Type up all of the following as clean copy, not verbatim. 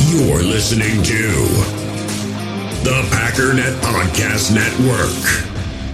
You're listening to the Packernet Podcast Network.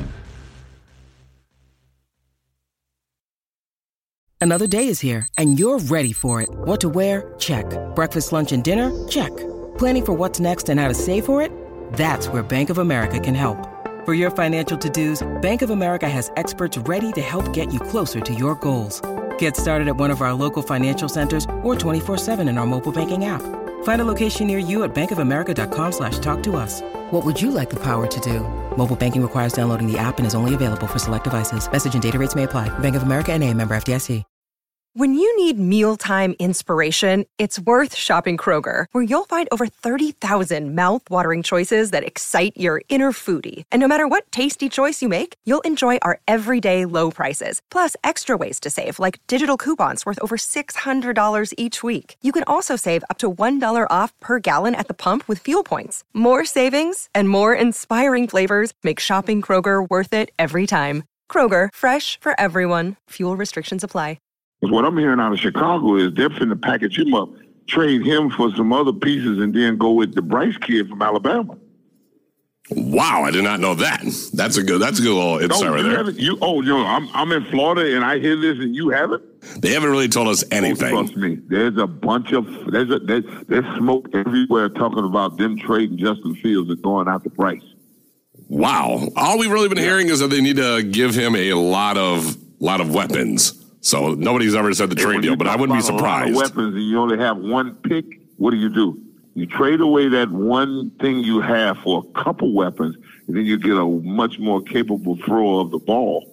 Another day is here, and you're ready for it. What to wear? Check. Breakfast, lunch, and dinner? Check. Planning for what's next and how to save for it? That's where Bank of America can help. For your financial to-dos, Bank of America has experts ready to help get you closer to your goals. Get started at one of our local financial centers or 24/7 in our mobile banking app. Find a location near you at bankofamerica.com/talktous. What would you like the power to do? Mobile banking requires downloading the app and is only available for select devices. Message and data rates may apply. Bank of America N.A., member FDIC. When you need mealtime inspiration, it's worth shopping Kroger, where you'll find over 30,000 mouth-watering choices that excite your inner foodie. And no matter what tasty choice you make, you'll enjoy our everyday low prices, plus extra ways to save, like digital coupons worth over $600 each week. You can also save up to $1 off per gallon at the pump with fuel points. More savings and more inspiring flavors make shopping Kroger worth it every time. Kroger, fresh for everyone. Fuel restrictions apply. What I'm hearing out of Chicago is they're finna package him up, trade him for some other pieces, and then go with the Bryce kid from Alabama. Wow, I did not know that. That's a good little insight right there. I'm in Florida and I hear this and you haven't? They haven't really told us anything. Trust me, there's a bunch of there's smoke everywhere talking about them trading Justin Fields and going out to Bryce. Wow, all we've really been hearing is that they need to give him a lot of weapons. So nobody's ever said the trade deal, but I wouldn't be surprised. A lot of weapons and you only have one pick. What do? You trade away that one thing you have for a couple weapons, and then you get a much more capable thrower of the ball.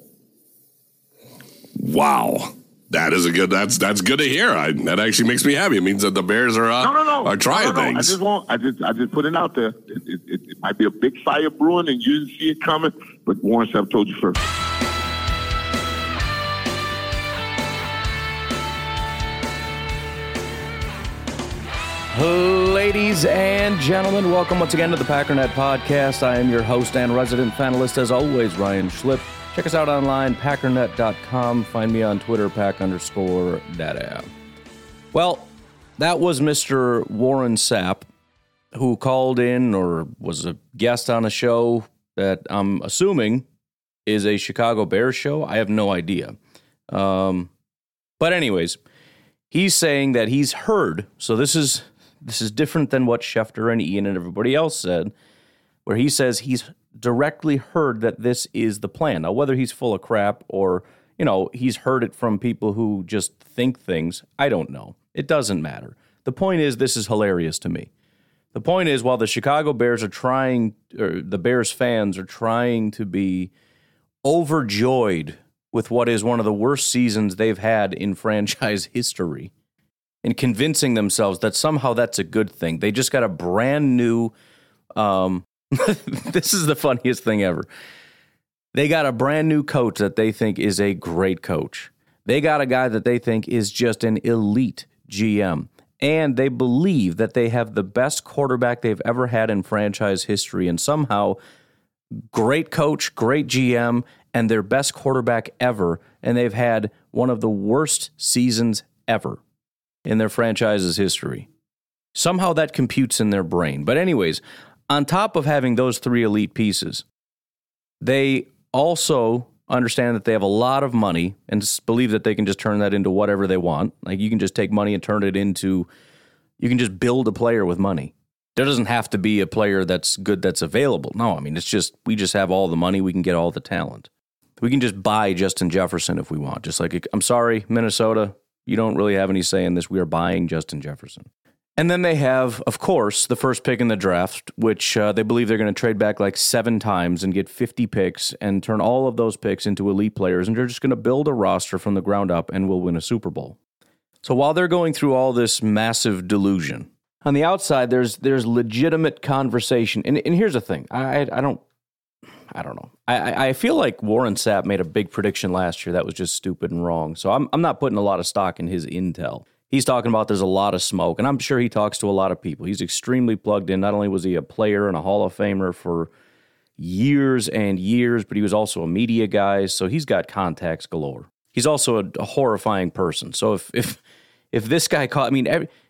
Wow, that's good to hear. That actually makes me happy. It means that the Bears are trying things. I just put it out there. It might be a big fire brewing, and you didn't see it coming, but Warren Sapp told you first. Ladies and gentlemen, welcome once again to the Packernet Podcast. I am your host and resident panelist, as always, Ryan Schlip. Check us out online, packernet.com. Find me on Twitter, pack_data. Well, that was Mr. Warren Sapp, who called in or was a guest on a show that I'm assuming is a Chicago Bears show. I have no idea. But anyways, he's saying that he's heard, so this is different than what Schefter and Ian and everybody else said, where he says he's directly heard that this is the plan. Now, whether he's full of crap or, he's heard it from people who just think things, I don't know. It doesn't matter. The point is, this is hilarious to me. The point is, while the Chicago Bears are trying, or the Bears fans are trying to be overjoyed with what is one of the worst seasons they've had in franchise history, and convincing themselves that somehow that's a good thing. They just got a brand new, this is the funniest thing ever. They got a brand new coach that they think is a great coach. They got a guy that they think is just an elite GM. And they believe that they have the best quarterback they've ever had in franchise history. And somehow, great coach, great GM, and their best quarterback ever. And they've had one of the worst seasons ever in their franchise's history. Somehow that computes in their brain. But anyways, on top of having those three elite pieces, they also understand that they have a lot of money and believe that they can just turn that into whatever they want. Like, you can just take money and turn it into, you can just build a player with money. There doesn't have to be a player that's good that's available. No, I mean, it's just, we just have all the money, we can get all the talent. We can just buy Justin Jefferson if we want. Just like, I'm sorry, Minnesota, you don't really have any say in this. We are buying Justin Jefferson. And then they have, of course, the first pick in the draft, which they believe they're going to trade back like 7 times and get 50 picks and turn all of those picks into elite players. And they're just going to build a roster from the ground up and will win a Super Bowl. So while they're going through all this massive delusion, on the outside, there's legitimate conversation. And here's the thing. I don't know. I feel like Warren Sapp made a big prediction last year that was just stupid and wrong. So I'm not putting a lot of stock in his intel. He's talking about there's a lot of smoke, and I'm sure he talks to a lot of people. He's extremely plugged in. Not only was he a player and a Hall of Famer for years and years, but he was also a media guy, so he's got contacts galore. He's also a horrifying person. So if this guy caught, I mean,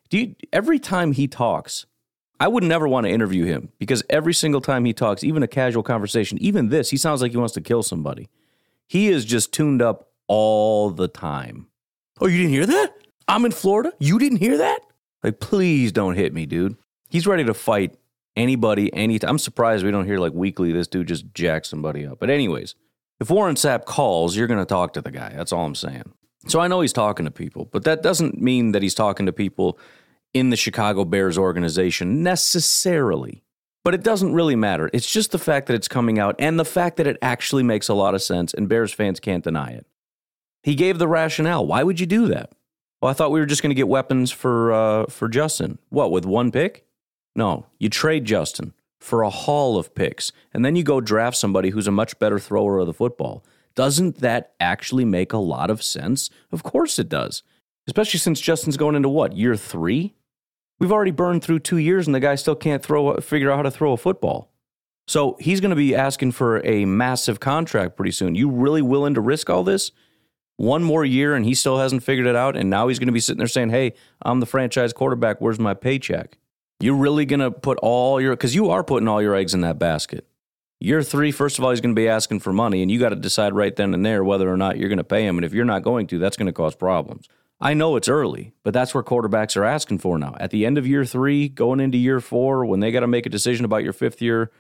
Every time he talks, I would never want to interview him because every single time he talks, even a casual conversation, even this, he sounds like he wants to kill somebody. He is just tuned up all the time. Oh, you didn't hear that? I'm in Florida. You didn't hear that? Like, please don't hit me, dude. He's ready to fight anybody, anytime. I'm surprised we don't hear like weekly this dude just jack somebody up. But anyways, if Warren Sapp calls, you're going to talk to the guy. That's all I'm saying. So I know he's talking to people, but that doesn't mean that he's talking to people in the Chicago Bears organization necessarily. But it doesn't really matter. It's just the fact that it's coming out and the fact that it actually makes a lot of sense and Bears fans can't deny it. He gave the rationale. Why would you do that? Well, I thought we were just going to get weapons for Justin. What, with one pick? No, you trade Justin for a haul of picks, and then you go draft somebody who's a much better thrower of the football. Doesn't that actually make a lot of sense? Of course it does. Especially since Justin's going into what, year 3? We've already burned through 2 years, and the guy still can't figure out how to throw a football. So he's going to be asking for a massive contract pretty soon. You really willing to risk all this? 1 more year, and he still hasn't figured it out, and now he's going to be sitting there saying, hey, I'm the franchise quarterback. Where's my paycheck? You're really going to put because you are putting all your eggs in that basket. Year 3, first of all, he's going to be asking for money, and you got to decide right then and there whether or not you're going to pay him. And if you're not going to, that's going to cause problems. I know it's early, but that's where quarterbacks are asking for now. At the end of year 3, going into year 4, when they got to make a decision about your 5th year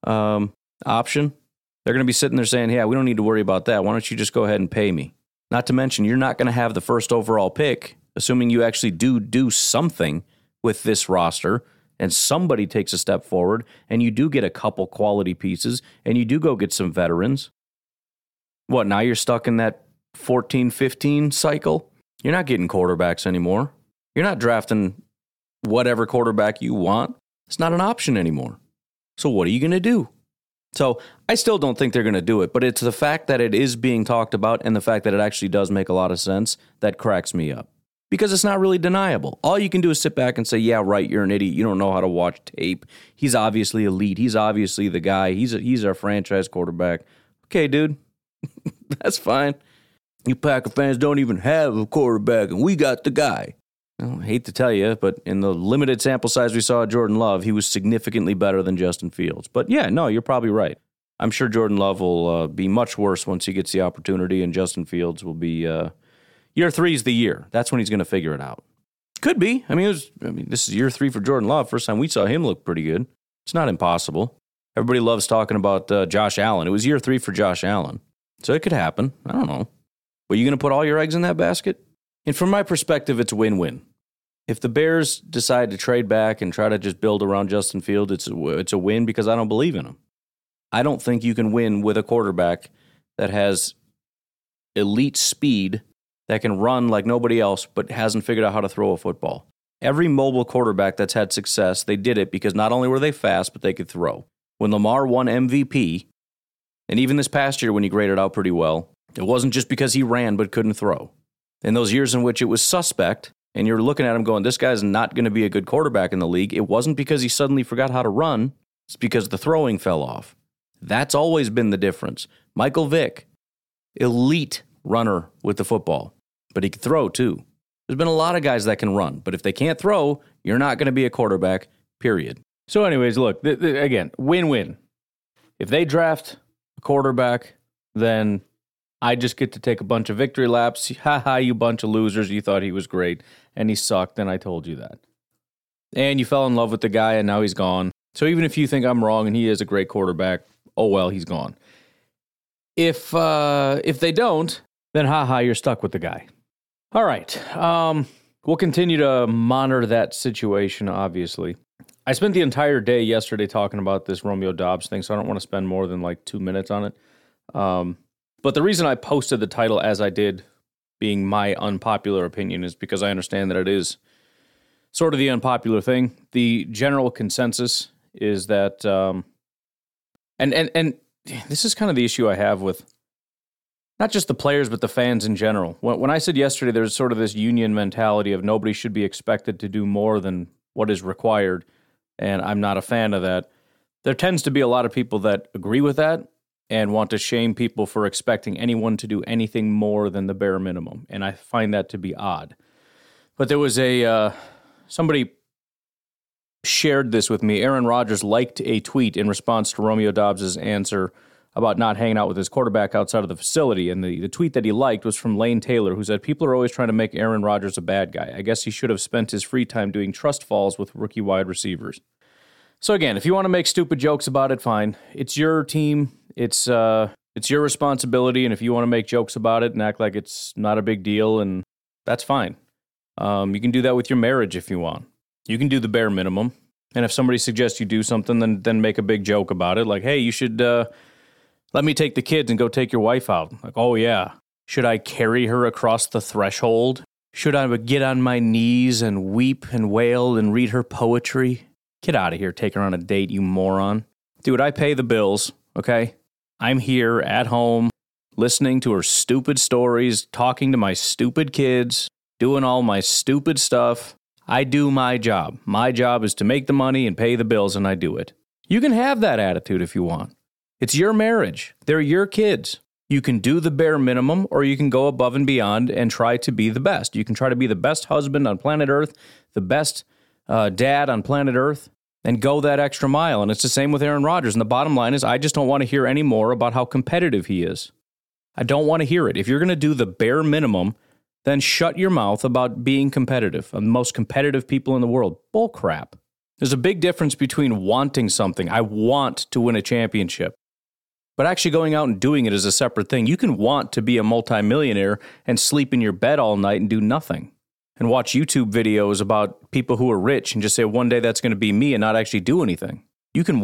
option, they're going to be sitting there saying, yeah, we don't need to worry about that. Why don't you just go ahead and pay me? Not to mention, you're not going to have the first overall pick, assuming you actually do something with this roster, and somebody takes a step forward, and you do get a couple quality pieces, and you do go get some veterans. What, now you're stuck in that 14-15 cycle? You're not getting quarterbacks anymore. You're not drafting whatever quarterback you want. It's not an option anymore. So what are you going to do? So I still don't think they're going to do it, but it's the fact that it is being talked about and the fact that it actually does make a lot of sense that cracks me up. Because it's not really deniable. All you can do is sit back and say, yeah, right, you're an idiot. You don't know how to watch tape. He's obviously elite. He's obviously the guy. He's our franchise quarterback. Okay, dude, that's fine. You Packer fans don't even have a quarterback, and we got the guy. Well, I hate to tell you, but in the limited sample size we saw of Jordan Love, he was significantly better than Justin Fields. But yeah, no, you're probably right. I'm sure Jordan Love will be much worse once he gets the opportunity, and Justin Fields will be... Year 3 is the year. That's when he's going to figure it out. Could be. I mean, this is year 3 for Jordan Love. First time we saw him look pretty good. It's not impossible. Everybody loves talking about Josh Allen. It was year 3 for Josh Allen. So it could happen. I don't know. But you going to put all your eggs in that basket? And from my perspective, it's win-win. If the Bears decide to trade back and try to just build around Justin Fields, it's a win because I don't believe in him. I don't think you can win with a quarterback that has elite speed, that can run like nobody else, but hasn't figured out how to throw a football. Every mobile quarterback that's had success, they did it because not only were they fast, but they could throw. When Lamar won MVP, and even this past year when he graded out pretty well, it wasn't just because he ran but couldn't throw. In those years in which it was suspect, and you're looking at him going, this guy's not going to be a good quarterback in the league, it wasn't because he suddenly forgot how to run, it's because the throwing fell off. That's always been the difference. Michael Vick, elite runner with the football. But he can throw, too. There's been a lot of guys that can run. But if they can't throw, you're not going to be a quarterback, period. So anyways, look, again, win-win. If they draft a quarterback, then I just get to take a bunch of victory laps. Ha-ha, you bunch of losers. You thought he was great, and he sucked, and I told you that. And you fell in love with the guy, and now he's gone. So even if you think I'm wrong and he is a great quarterback, oh well, he's gone. If they don't, then ha-ha, you're stuck with the guy. All right. We'll continue to monitor that situation, obviously. I spent the entire day yesterday talking about this Romeo Doubs thing, so I don't want to spend more than like 2 minutes on it. But the reason I posted the title as I did, being my unpopular opinion, is because I understand that it is sort of the unpopular thing. The general consensus is that, and this is kind of the issue I have with not just the players, but the fans in general. When I said yesterday there's sort of this union mentality of nobody should be expected to do more than what is required, and I'm not a fan of that, there tends to be a lot of people that agree with that and want to shame people for expecting anyone to do anything more than the bare minimum, and I find that to be odd. But there was a somebody shared this with me. Aaron Rodgers liked a tweet in response to Romeo Dobbs' answer about not hanging out with his quarterback outside of the facility. And the tweet that he liked was from Lane Taylor, who said, people are always trying to make Aaron Rodgers a bad guy. I guess he should have spent his free time doing trust falls with rookie wide receivers. So again, if you want to make stupid jokes about it, fine. It's your team. It's your responsibility. And if you want to make jokes about it and act like it's not a big deal, and that's fine. You can do that with your marriage if you want. You can do the bare minimum. And if somebody suggests you do something, then make a big joke about it. Like, hey, you should let me take the kids and go take your wife out. Like, oh, yeah. Should I carry her across the threshold? Should I get on my knees and weep and wail and read her poetry? Get out of here. Take her on a date, you moron. Dude, I pay the bills, okay? I'm here at home listening to her stupid stories, talking to my stupid kids, doing all my stupid stuff. I do my job. My job is to make the money and pay the bills, and I do it. You can have that attitude if you want. It's your marriage. They're your kids. You can do the bare minimum, or you can go above and beyond and try to be the best. You can try to be the best husband on planet Earth, the best dad on planet Earth, and go that extra mile. And it's the same with Aaron Rodgers. And the bottom line is, I just don't want to hear any more about how competitive he is. I don't want to hear it. If you're going to do the bare minimum, then shut your mouth about being competitive. The most competitive people in the world. Bull crap. There's a big difference between wanting something. I want to win a championship. But actually going out and doing it is a separate thing. You can want to be a multimillionaire and sleep in your bed all night and do nothing. And watch YouTube videos about people who are rich and just say, one day that's going to be me, and not actually do anything. You can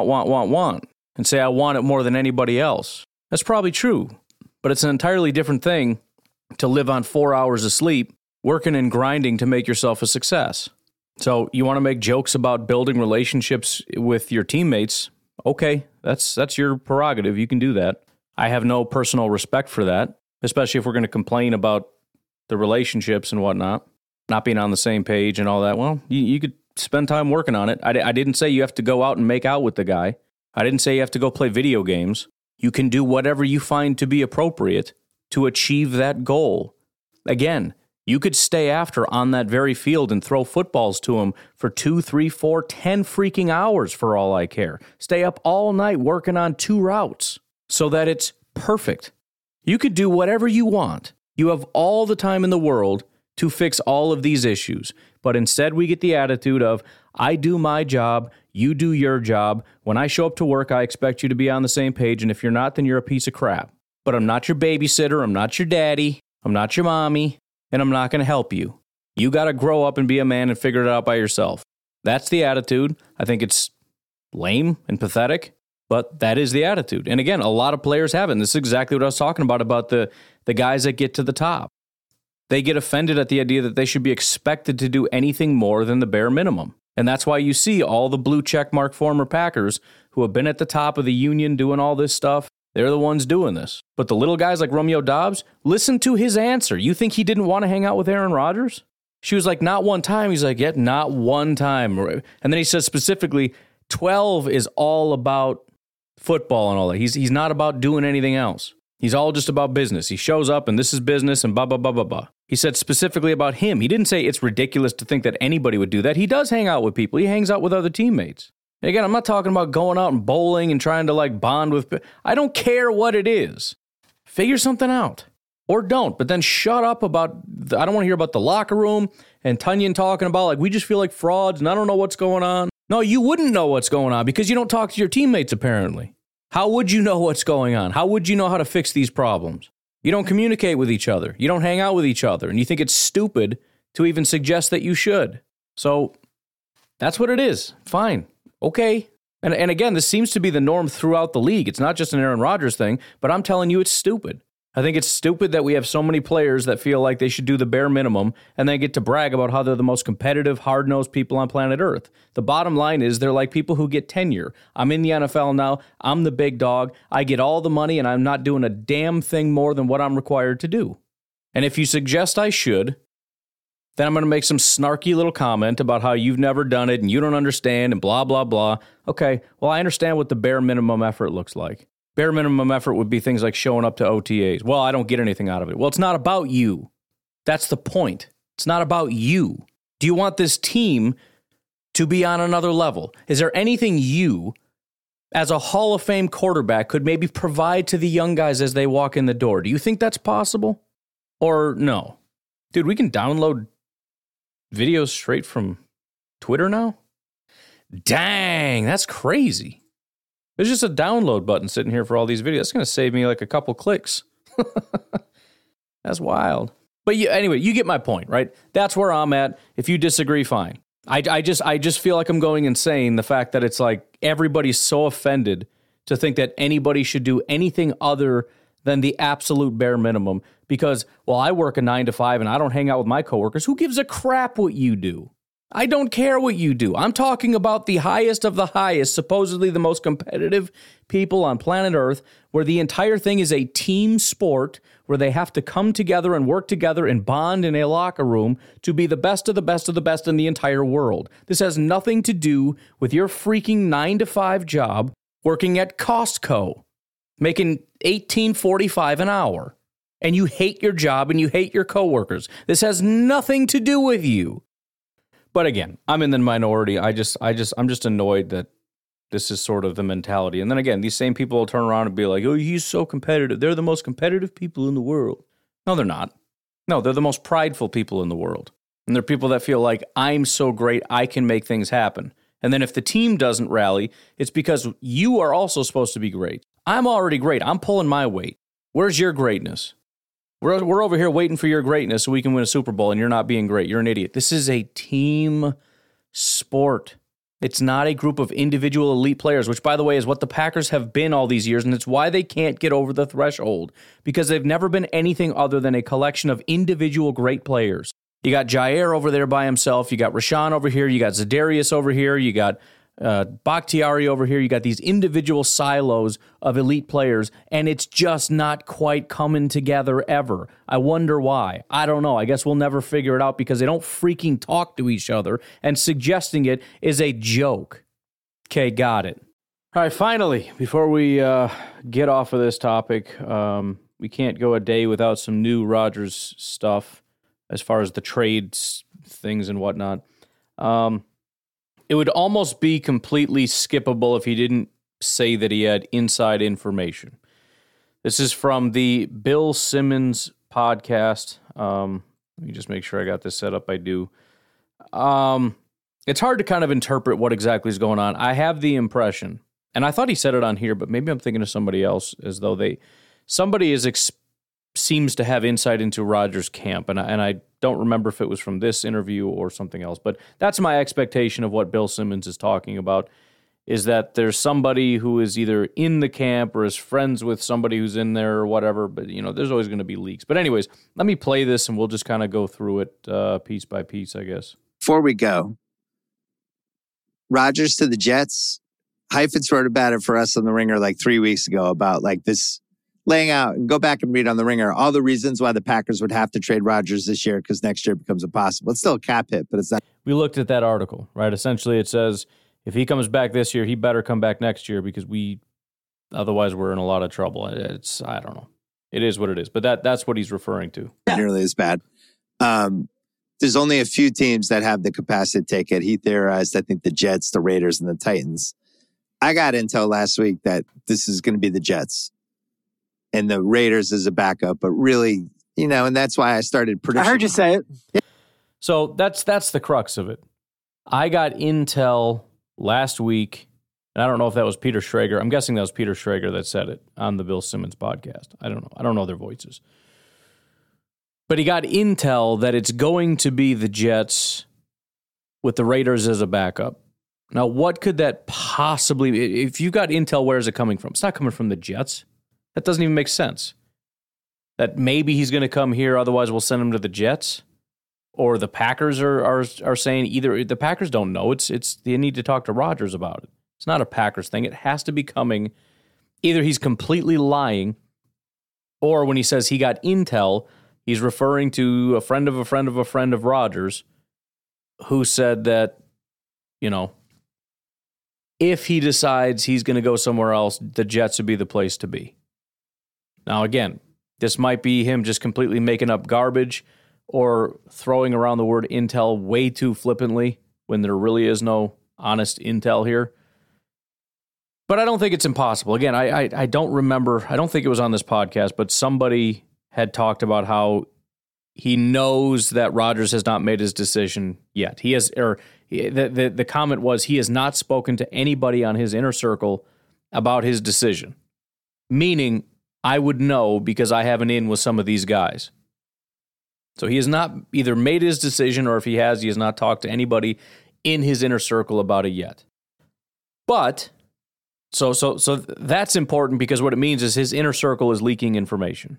want, and say, I want it more than anybody else. That's probably true. But it's an entirely different thing to live on 4 hours of sleep, working and grinding to make yourself a success. So you want to make jokes about building relationships with your teammates? Okay, that's your prerogative. You can do that. I have no personal respect for that, especially if we're going to complain about the relationships and whatnot, not being on the same page and all that. Well, you could spend time working on it. I didn't say you have to go out and make out with the guy. I didn't say you have to go play video games. You can do whatever you find to be appropriate to achieve that goal. Again, you could stay after on that very field and throw footballs to him for 2, 3, 4, 10 freaking hours for all I care. Stay up all night working on 2 routes so that it's perfect. You could do whatever you want. You have all the time in the world to fix all of these issues. But instead we get the attitude of, I do my job, you do your job. When I show up to work, I expect you to be on the same page. And if you're not, then you're a piece of crap. But I'm not your babysitter. I'm not your daddy. I'm not your mommy. And I'm not going to help you. You got to grow up and be a man and figure it out by yourself. That's the attitude. I think it's lame and pathetic, but that is the attitude. And again, a lot of players have it. And this is exactly what I was talking about the guys that get to the top. They get offended at the idea that they should be expected to do anything more than the bare minimum. And that's why you see all the blue checkmark former Packers who have been at the top of the union doing all this stuff. They're the ones doing this. But the little guys like Romeo Dobbs, listen to his answer. You think he didn't want to hang out with Aaron Rodgers? She was like, not one time. He's like, yeah, not one time. And then he says specifically, 12 is all about football and all that. He's not about doing anything else. He's all just about business. He shows up and this is business and blah, blah, blah, blah, blah. He said specifically about him. He didn't say it's ridiculous to think that anybody would do that. He does hang out with people. He hangs out with other teammates. And again, I'm not talking about going out and bowling and trying to like bond with. I don't care what it is. Figure something out. Or don't. But then shut up about, I don't want to hear about the locker room and Tunyon talking about like, we just feel like frauds and I don't know what's going on. No, you wouldn't know what's going on because you don't talk to your teammates apparently. How would you know what's going on? How would you know how to fix these problems? You don't communicate with each other. You don't hang out with each other. And you think it's stupid to even suggest that you should. So that's what it is. Fine. Okay. And again, this seems to be the norm throughout the league. It's not just an Aaron Rodgers thing, but I'm telling you it's stupid. I think it's stupid that we have so many players that feel like they should do the bare minimum and then get to brag about how they're the most competitive, hard-nosed people on planet Earth. The bottom line is they're like people who get tenure. I'm in the NFL now. I'm the big dog. I get all the money, and I'm not doing a damn thing more than what I'm required to do. And if you suggest I should, then I'm going to make some snarky little comment about how you've never done it and you don't understand and blah, blah, blah. Okay, well, I understand what the bare minimum effort looks like. Bare minimum effort would be things like showing up to OTAs. Well, I don't get anything out of it. Well, it's not about you. That's the point. It's not about you. Do you want this team to be on another level? Is there anything you, as a Hall of Fame quarterback, could maybe provide to the young guys as they walk in the door? Do you think that's possible? Or no? Dude, we can download videos straight from Twitter now? Dang, that's crazy. There's just a download button sitting here for all these videos. It's going to save me like a couple clicks. That's wild. But anyway, you get my point, right? That's where I'm at. If you disagree, fine. I just feel like I'm going insane. The fact that it's like everybody's so offended to think that anybody should do anything other than the absolute bare minimum because, well, I work a 9 to 5 and I don't hang out with my coworkers. Who gives a crap what you do? I don't care what you do. I'm talking about the highest of the highest, supposedly the most competitive people on planet Earth, where the entire thing is a team sport, where they have to come together and work together and bond in a locker room to be the best of the best of the best in the entire world. This has nothing to do with your freaking 9 to 5 job working at Costco, making $18.45 an hour, and you hate your job and you hate your coworkers. This has nothing to do with you. But again, I'm in the minority. I'm just annoyed that this is sort of the mentality. And then again, these same people will turn around and be like, oh, he's so competitive. They're the most competitive people in the world. No, they're not. No, they're the most prideful people in the world. And they're people that feel like, I'm so great, I can make things happen. And then if the team doesn't rally, it's because you are also supposed to be great. I'm already great. I'm pulling my weight. Where's your greatness? We're over here waiting for your greatness so we can win a Super Bowl, and you're not being great. You're an idiot. This is a team sport. It's not a group of individual elite players, which, by the way, is what the Packers have been all these years, and it's why they can't get over the threshold, because they've never been anything other than a collection of individual great players. You got Jair over there by himself. You got Rashawn over here. You got Za'Darius over here. You got Bakhtiari over here. You got these individual silos of elite players, and it's just not quite coming together ever. I wonder why. I don't know. I guess we'll never figure it out because they don't freaking talk to each other, and suggesting it is a joke. Okay, got it. All right, finally, before we get off of this topic, we can't go a day without some new Rodgers stuff as far as the trades, things and whatnot. It would almost be completely skippable if he didn't say that he had inside information. This is from the Bill Simmons podcast. Let me just make sure I got this set up. I do. It's hard to kind of interpret what exactly is going on. I have the impression, and I thought he said it on here, but maybe I'm thinking of somebody else, as though somebody seems to have insight into Rodgers' camp, and I don't remember if it was from this interview or something else, but that's my expectation of what Bill Simmons is talking about, is that there's somebody who is either in the camp or is friends with somebody who's in there or whatever, but, there's always going to be leaks. But anyways, let me play this, and we'll just kind of go through it piece by piece, I guess. Before we go, Rodgers to the Jets, Heifetz wrote about it for us on The Ringer like 3 weeks ago about like this, laying out, and go back and read on The Ringer, all the reasons why the Packers would have to trade Rodgers this year because next year becomes impossible. It's still a cap hit, but it's not. We looked at that article, right? Essentially, it says if he comes back this year, he better come back next year because otherwise we're in a lot of trouble. I don't know. It is what it is, but that's what he's referring to. Not nearly as bad. There's only a few teams that have the capacity to take it. He theorized, I think, the Jets, the Raiders, and the Titans. I got intel last week that this is going to be the Jets. And the Raiders as a backup, but really, and that's why I started predicting. I heard you say it. Yeah. So that's the crux of it. I got intel last week, and I don't know if that was Peter Schrager. I'm guessing that was Peter Schrager that said it on the Bill Simmons podcast. I don't know. I don't know their voices. But he got intel that it's going to be the Jets with the Raiders as a backup. Now, what could that possibly, if you got intel, where is it coming from? It's not coming from the Jets. That doesn't even make sense. That maybe he's going to come here, otherwise we'll send him to the Jets. Or the Packers are saying either the Packers don't know. It's they need to talk to Rodgers about it. It's not a Packers thing. It has to be coming. Either he's completely lying, or when he says he got intel, he's referring to a friend of a friend of a friend of Rodgers who said that, if he decides he's going to go somewhere else, the Jets would be the place to be. Now, again, this might be him just completely making up garbage, or throwing around the word intel way too flippantly when there really is no honest intel here. But I don't think it's impossible. Again, I don't remember, I don't think it was on this podcast, but somebody had talked about how he knows that Rodgers has not made his decision yet. The comment was he has not spoken to anybody on his inner circle about his decision. Meaning, I would know because I have an in with some of these guys. So he has not either made his decision, or if he has not talked to anybody in his inner circle about it yet. But so that's important because what it means is his inner circle is leaking information.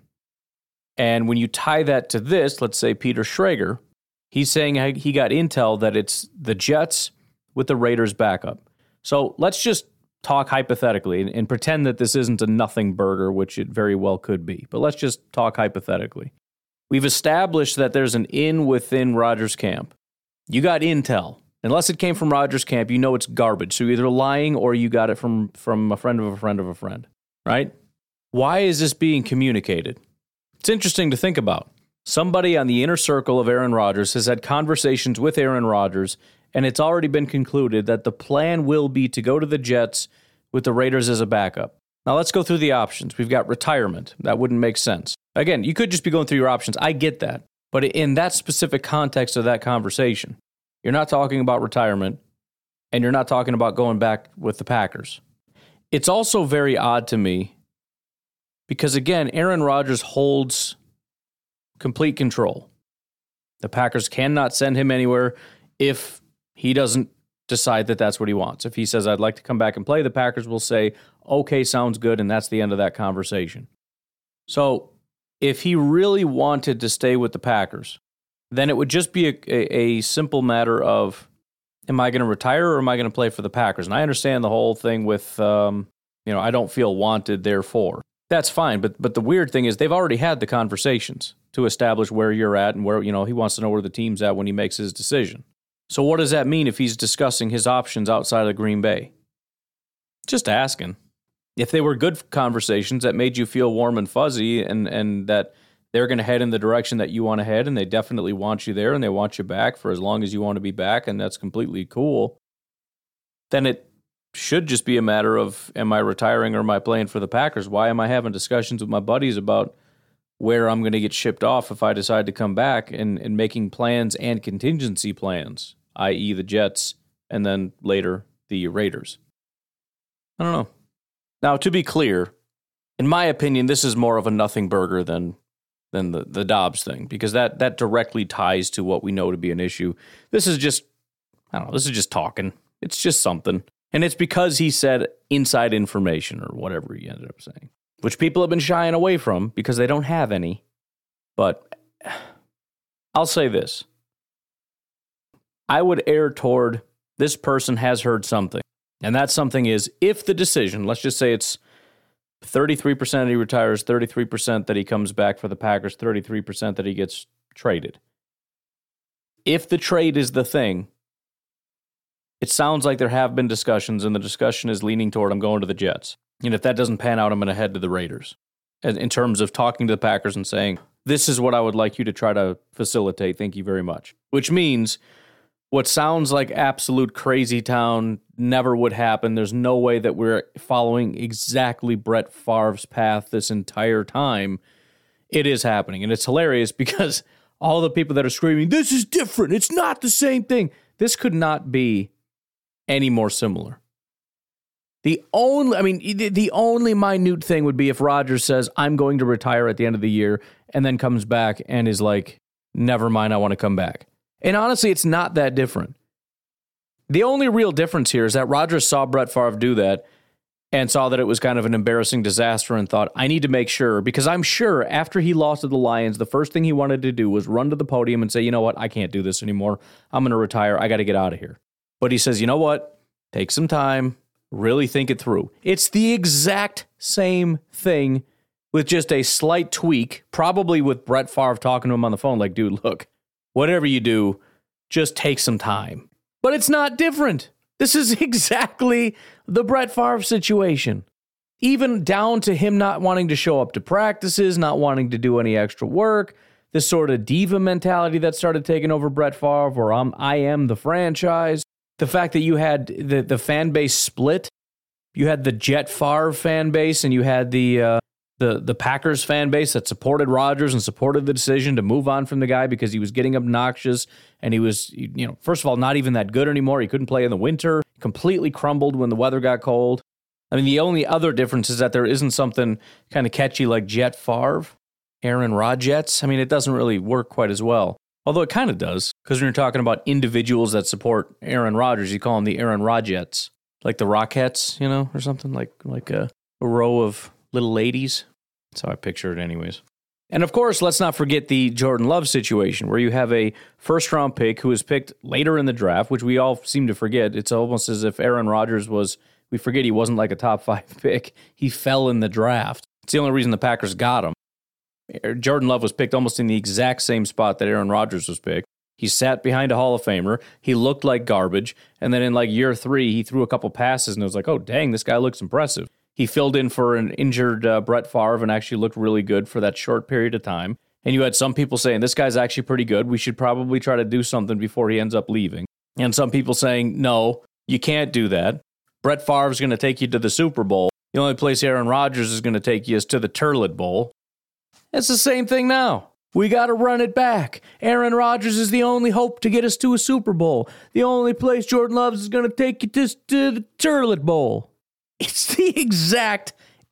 And when you tie that to this, let's say Peter Schrager, he's saying he got intel that it's the Jets with the Raiders backup. So let's just talk hypothetically and pretend that this isn't a nothing burger, which it very well could be. But let's just talk hypothetically. We've established that there's an in within Rodgers' camp. You got intel. Unless it came from Rodgers' camp, you know it's garbage. So you're either lying or you got it from a friend of a friend of a friend, right? Why is this being communicated? It's interesting to think about. Somebody on the inner circle of Aaron Rodgers has had conversations with Aaron Rodgers, and it's already been concluded that the plan will be to go to the Jets with the Raiders as a backup. Now let's go through the options. We've got retirement. That wouldn't make sense. Again, you could just be going through your options. I get that. But in that specific context of that conversation, you're not talking about retirement, and you're not talking about going back with the Packers. It's also very odd to me because, again, Aaron Rodgers holds complete control. The Packers cannot send him anywhere if he doesn't decide that that's what he wants. If he says, I'd like to come back and play, the Packers will say, okay, sounds good, and that's the end of that conversation. So if he really wanted to stay with the Packers, then it would just be a simple matter of, am I going to retire or am I going to play for the Packers? And I understand the whole thing with, I don't feel wanted, therefore. That's fine, but the weird thing is they've already had the conversations to establish where you're at and where, he wants to know where the team's at when he makes his decision. So what does that mean if he's discussing his options outside of Green Bay? Just asking. If they were good conversations that made you feel warm and fuzzy and that they're going to head in the direction that you want to head and they definitely want you there and they want you back for as long as you want to be back and that's completely cool, then it should just be a matter of, am I retiring or am I playing for the Packers? Why am I having discussions with my buddies about where I'm going to get shipped off if I decide to come back and making plans and contingency plans, i.e. the Jets and then later the Raiders? I don't know. Now, to be clear, in my opinion, this is more of a nothing burger than the Dobbs thing, because that directly ties to what we know to be an issue. This is just, this is just talking. It's just something. And it's because he said inside information or whatever he ended up saying, which people have been shying away from because they don't have any. But I'll say this. I would err toward this person has heard something. And that something is, if the decision, let's just say it's 33% that he retires, 33% that he comes back for the Packers, 33% that he gets traded. If the trade is the thing, it sounds like there have been discussions, and the discussion is leaning toward I'm going to the Jets. And if that doesn't pan out, I'm going to head to the Raiders. In terms of talking to the Packers and saying, this is what I would like you to try to facilitate. Thank you very much. Which means what sounds like absolute crazy town never would happen. There's no way that we're following exactly Brett Favre's path this entire time. It is happening. And it's hilarious because all the people that are screaming, this is different, it's not the same thing. This could not be any more similar. The only minute thing would be if Rodgers says, I'm going to retire at the end of the year, and then comes back and is like, never mind, I want to come back. And honestly, it's not that different. The only real difference here is that Rodgers saw Brett Favre do that and saw that it was kind of an embarrassing disaster and thought, I need to make sure, because I'm sure after he lost to the Lions, the first thing he wanted to do was run to the podium and say, you know what, I can't do this anymore. I'm going to retire. I got to get out of here. But he says, you know what, take some time, really think it through. It's the exact same thing with just a slight tweak, probably with Brett Favre talking to him on the phone like, dude, look, whatever you do, just take some time. But it's not different. This is exactly the Brett Favre situation. Even down to him not wanting to show up to practices, not wanting to do any extra work. this sort of diva mentality that started taking over Brett Favre, where I am the franchise. The fact that you had the fan base split. You had the Jet Favre fan base, and you had the Packers fan base that supported Rodgers and supported the decision to move on from the guy because he was getting obnoxious, and he was, first of all, not even that good anymore. He couldn't play in the winter, completely crumbled when the weather got cold. I mean, the only other difference is that there isn't something kind of catchy like Jet Favre, Aaron Rodgers. I mean, it doesn't really work quite as well. Although it kind of does, because when you're talking about individuals that support Aaron Rodgers, you call them the Aaron Rodgers, like the Rockettes, or something like a row of little ladies. That's how I picture it anyways. And of course, let's not forget the Jordan Love situation, where you have a first-round pick who was picked later in the draft, which we all seem to forget. It's almost as if Aaron Rodgers we forget he wasn't like a top 5 pick. He fell in the draft. It's the only reason the Packers got him. Jordan Love was picked almost in the exact same spot that Aaron Rodgers was picked. He sat behind a Hall of Famer. He looked like garbage. And then in year 3, he threw a couple passes and it was like, oh, dang, this guy looks impressive. He filled in for an injured Brett Favre and actually looked really good for that short period of time. And you had some people saying, this guy's actually pretty good. We should probably try to do something before he ends up leaving. And some people saying, no, you can't do that. Brett Favre's going to take you to the Super Bowl. The only place Aaron Rodgers is going to take you is to the Turlet Bowl. It's the same thing now. We got to run it back. Aaron Rodgers is the only hope to get us to a Super Bowl. The only place Jordan Love is going to take you to the Turlet Bowl. It's the exact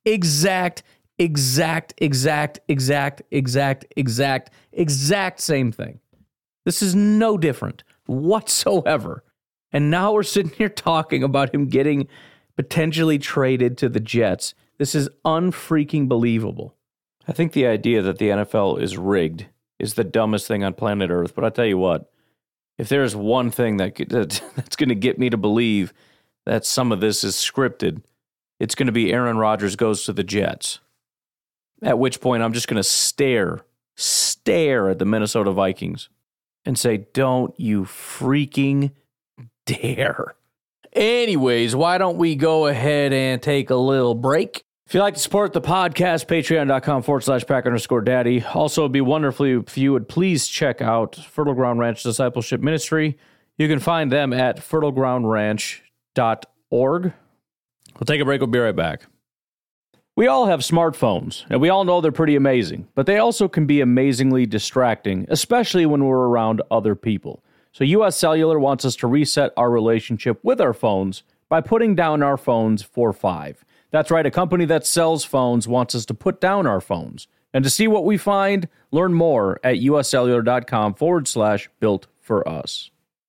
same thing. This is no different whatsoever. And now we're sitting here talking about him getting potentially traded to the Jets. This is unfreaking believable. I think the idea that the NFL is rigged is the dumbest thing on planet Earth. But I tell you what, if there's one thing that's going to get me to believe that some of this is scripted, it's going to be Aaron Rodgers goes to the Jets. At which point I'm just going to stare at the Minnesota Vikings and say, don't you freaking dare. Anyways, why don't we go ahead and take a little break? If you'd like to support the podcast, patreon.com/Pack_Daddy. Also, it'd be wonderful if you would please check out Fertile Ground Ranch Discipleship Ministry. You can find them at fertilegroundranch.org. We'll take a break. We'll be right back. We all have smartphones, and we all know they're pretty amazing, but they also can be amazingly distracting, especially when we're around other people. So US Cellular wants us to reset our relationship with our phones by putting down our phones for $5. That's right, a company that sells phones wants us to put down our phones. And to see what we find, learn more at uscellular.com/built for us.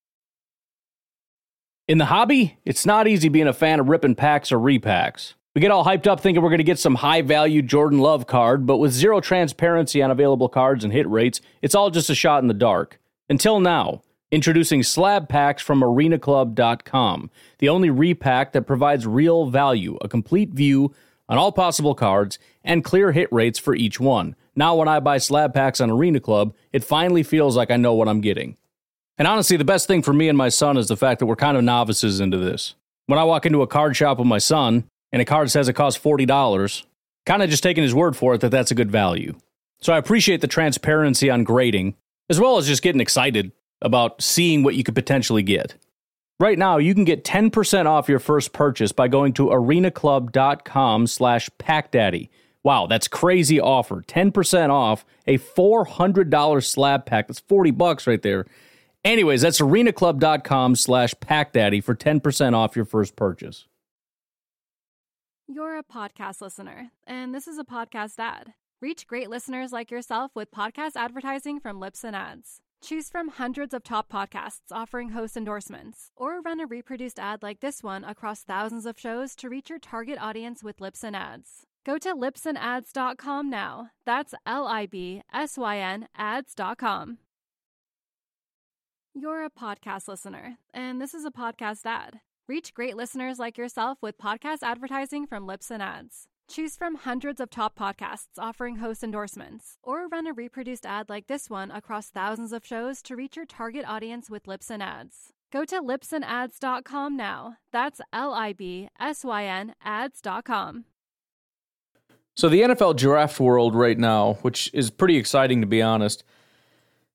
In the hobby, it's not easy being a fan of ripping packs or repacks. We get all hyped up thinking we're going to get some high-value Jordan Love card, but with zero transparency on available cards and hit rates, it's all just a shot in the dark. Until now. Introducing slab packs from arenaclub.com, the only repack that provides real value, a complete view on all possible cards, and clear hit rates for each one. Now when I buy slab packs on Arena Club, it finally feels like I know what I'm getting. And honestly, the best thing for me and my son is the fact that we're kind of novices into this. When I walk into a card shop with my son, and a card says it costs $40, kind of just taking his word for it that that's a good value. So I appreciate the transparency on grading, as well as just getting excited about seeing what you could potentially get. Right now, you can get 10% off your first purchase by going to arenaclub.com/packdaddy. Wow, that's crazy offer. 10% off a $400 slab pack. That's $40 right there. Anyways, that's arenaclub.com/packdaddy for 10% off your first purchase. You're a podcast listener, and this is a podcast ad. Reach great listeners like yourself with podcast advertising from Libsyn Ads. Choose from hundreds of top podcasts offering host endorsements, or run a reproduced ad like this one across thousands of shows to reach your target audience with Libsyn Ads. Go to libsynads.com now. That's LIBSYN ads.com. You're a podcast listener, and this is a podcast ad. Reach great listeners like yourself with podcast advertising from Libsyn Ads. Choose from hundreds of top podcasts offering host endorsements, or run a reproduced ad like this one across thousands of shows to reach your target audience with Libsyn Ads. Go to libsynads.com now. That's LIBSYN ads.com. So the NFL draft world right now, which is pretty exciting to be honest,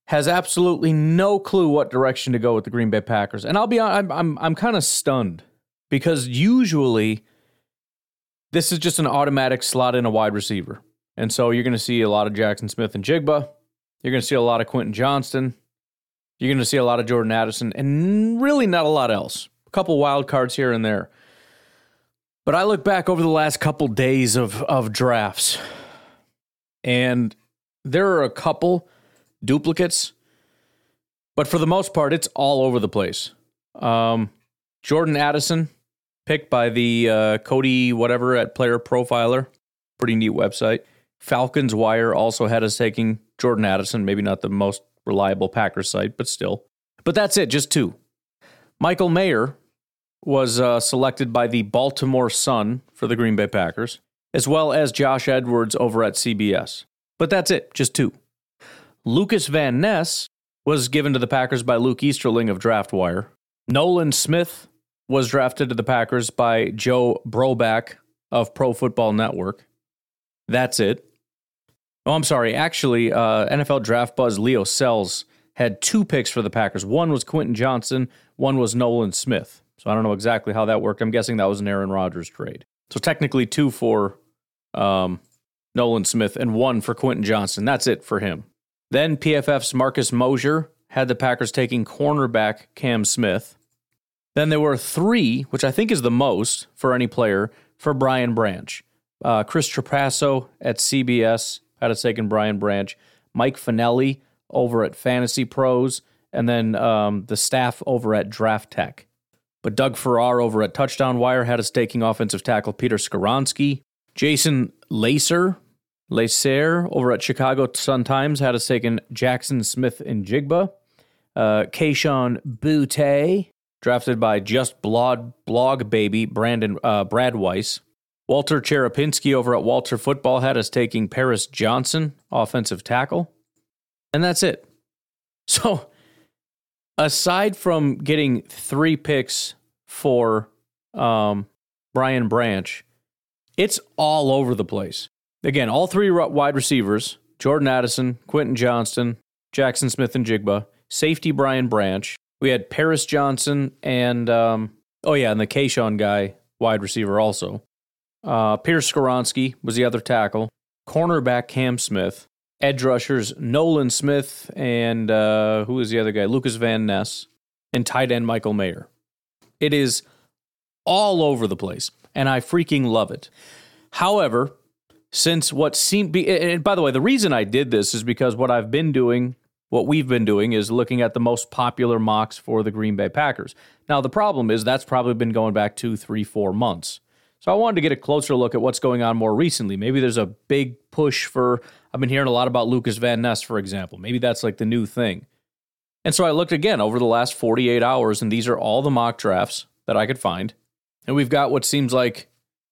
has absolutely no clue what direction to go with the Green Bay Packers. And I'll be honest, I'm kind of stunned because usually this is just an automatic slot in a wide receiver. And so you're going to see a lot of Jackson Smith and Jigba. You're going to see a lot of Quentin Johnston. You're going to see a lot of Jordan Addison, and really not a lot else. A couple wild cards here and there. But I look back over the last couple days of drafts, and there are a couple duplicates, but for the most part, it's all over the place. Jordan Addison, picked by the Cody whatever at Player Profiler. Pretty neat website. Falcons Wire also had us taking Jordan Addison, maybe not the most reliable Packers site, but still. But that's it, just 2. Michael Mayer was selected by the Baltimore Sun for the Green Bay Packers, as well as Josh Edwards over at CBS. But that's it, just 2. Lucas Van Ness was given to the Packers by Luke Easterling of DraftWire. Nolan Smith was drafted to the Packers by Joe Broback of Pro Football Network. That's it. Oh, I'm sorry. Actually, NFL Draft Buzz Leo Sells had 2 picks for the Packers. One was Quentin Johnston. One was Nolan Smith. So I don't know exactly how that worked. I'm guessing that was an Aaron Rodgers trade. So technically 2 for Nolan Smith and 1 for Quentin Johnston. That's it for him. Then PFF's Marcus Mosier had the Packers taking cornerback Cam Smith. Then there were 3, which I think is the most for any player, for Brian Branch. Chris Trapasso at CBS had us taking Brian Branch. Mike Finelli over at Fantasy Pros, and then the staff over at Draft Tech. But Doug Farrar over at Touchdown Wire had us taking offensive tackle Peter Skoronski. Jason Lacer over at Chicago Sun-Times had us taking Jackson Smith and Jigba. Kayshon Boutte, drafted by Just Blog Baby, Brad Weiss. Walter Cherepinski over at Walter Football had us taking Paris Johnson, offensive tackle. And that's it. So, aside from getting 3 picks for Brian Branch, it's all over the place. Again, all 3 wide receivers, Jordan Addison, Quentin Johnston, Jackson Smith and Jigba, safety Brian Branch. We had Paris Johnson and, and the Kayshon guy, wide receiver also. Peter Skoronski was the other tackle. Cornerback Cam Smith. Edge rushers Nolan Smith and who was the other guy? Lucas Van Ness. And tight end Michael Mayer. It is all over the place, and I freaking love it. However, since what seemed be, and by the way, the reason I did this is because what we've been doing is looking at the most popular mocks for the Green Bay Packers. Now, the problem is that's probably been going back 2, 3, 4 months. So I wanted to get a closer look at what's going on more recently. Maybe there's a big push for, I've been hearing a lot about Lucas Van Ness, for example. Maybe that's like the new thing. And so I looked again over the last 48 hours, and these are all the mock drafts that I could find. And we've got what seems like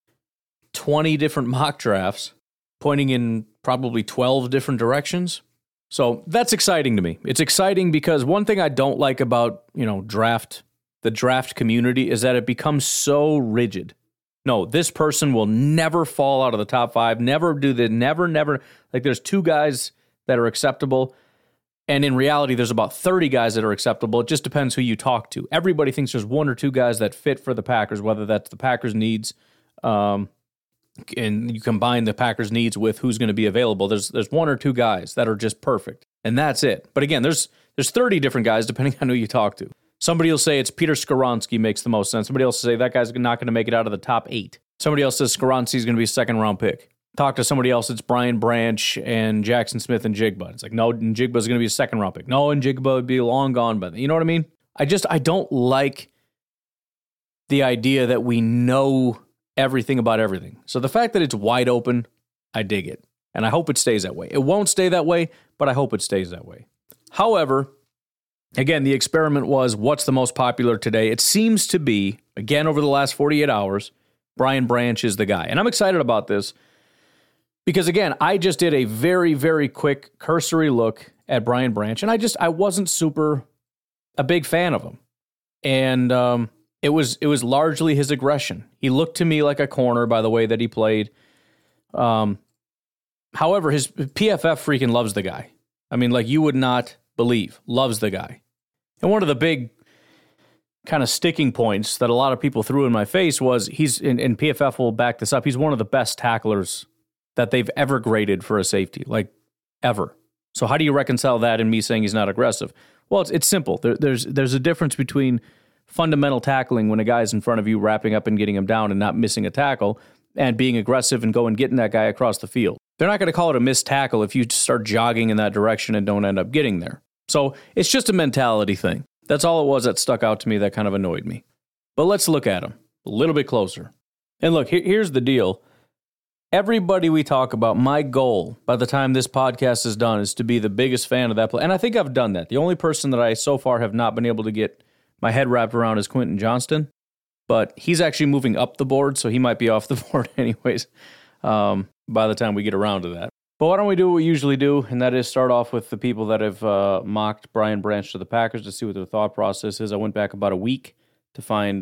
20 different mock drafts pointing in probably 12 different directions. So that's exciting to me. It's exciting because one thing I don't like about, the draft community is that it becomes so rigid. No, this person will never fall out of the top 5, never do the never. Like there's 2 guys that are acceptable, and in reality, there's about 30 guys that are acceptable. It just depends who you talk to. Everybody thinks there's 1 or 2 guys that fit for the Packers, whether that's the Packers' needs, and you combine the Packers' needs with who's going to be available. There's 1 or 2 guys that are just perfect, and that's it. But again, there's 30 different guys depending on who you talk to. Somebody will say it's Peter Skoronski makes the most sense. Somebody else will say that guy's not going to make it out of the top 8. Somebody else says Skoronski's going to be a 2nd-round pick. Talk to somebody else, it's Brian Branch and Jackson Smith and Jigba. It's like, no, Jigba's going to be a 2nd-round pick. No, and Jigba would be long gone by then. You know what I mean? I don't like the idea that we know everything about everything. So the fact that it's wide open, I dig it. And I hope it stays that way. It won't stay that way, but I hope it stays that way. However, again, the experiment was what's the most popular today. It seems to be, again, over the last 48 hours, Brian Branch is the guy. And I'm excited about this because, again, I just did a very, very quick cursory look at Brian Branch, and I wasn't super a big fan of him. And it was largely his aggression. He looked to me like a corner by the way that he played. However, his PFF freaking loves the guy. I mean, like, you would not loves the guy. And one of the big kind of sticking points that a lot of people threw in my face was and PFF will back this up, he's one of the best tacklers that they've ever graded for a safety, like ever. So how do you reconcile that and me saying he's not aggressive? Well, it's simple. There's a difference between fundamental tackling when a guy's in front of you, wrapping up and getting him down and not missing a tackle, and being aggressive and going getting that guy across the field. They're not going to call it a missed tackle if you start jogging in that direction and don't end up getting there. So it's just a mentality thing. That's all it was that stuck out to me that kind of annoyed me. But let's look at him a little bit closer. And look, here's the deal. Everybody we talk about, my goal by the time this podcast is done is to be the biggest fan of that play. And I think I've done that. The only person that I so far have not been able to get my head wrapped around is Quentin Johnston. But he's actually moving up the board, so he might be off the board anyways by the time we get around to that. But why don't we do what we usually do, and that is start off with the people that have mocked Brian Branch to the Packers to see what their thought process is. I went back about a week to find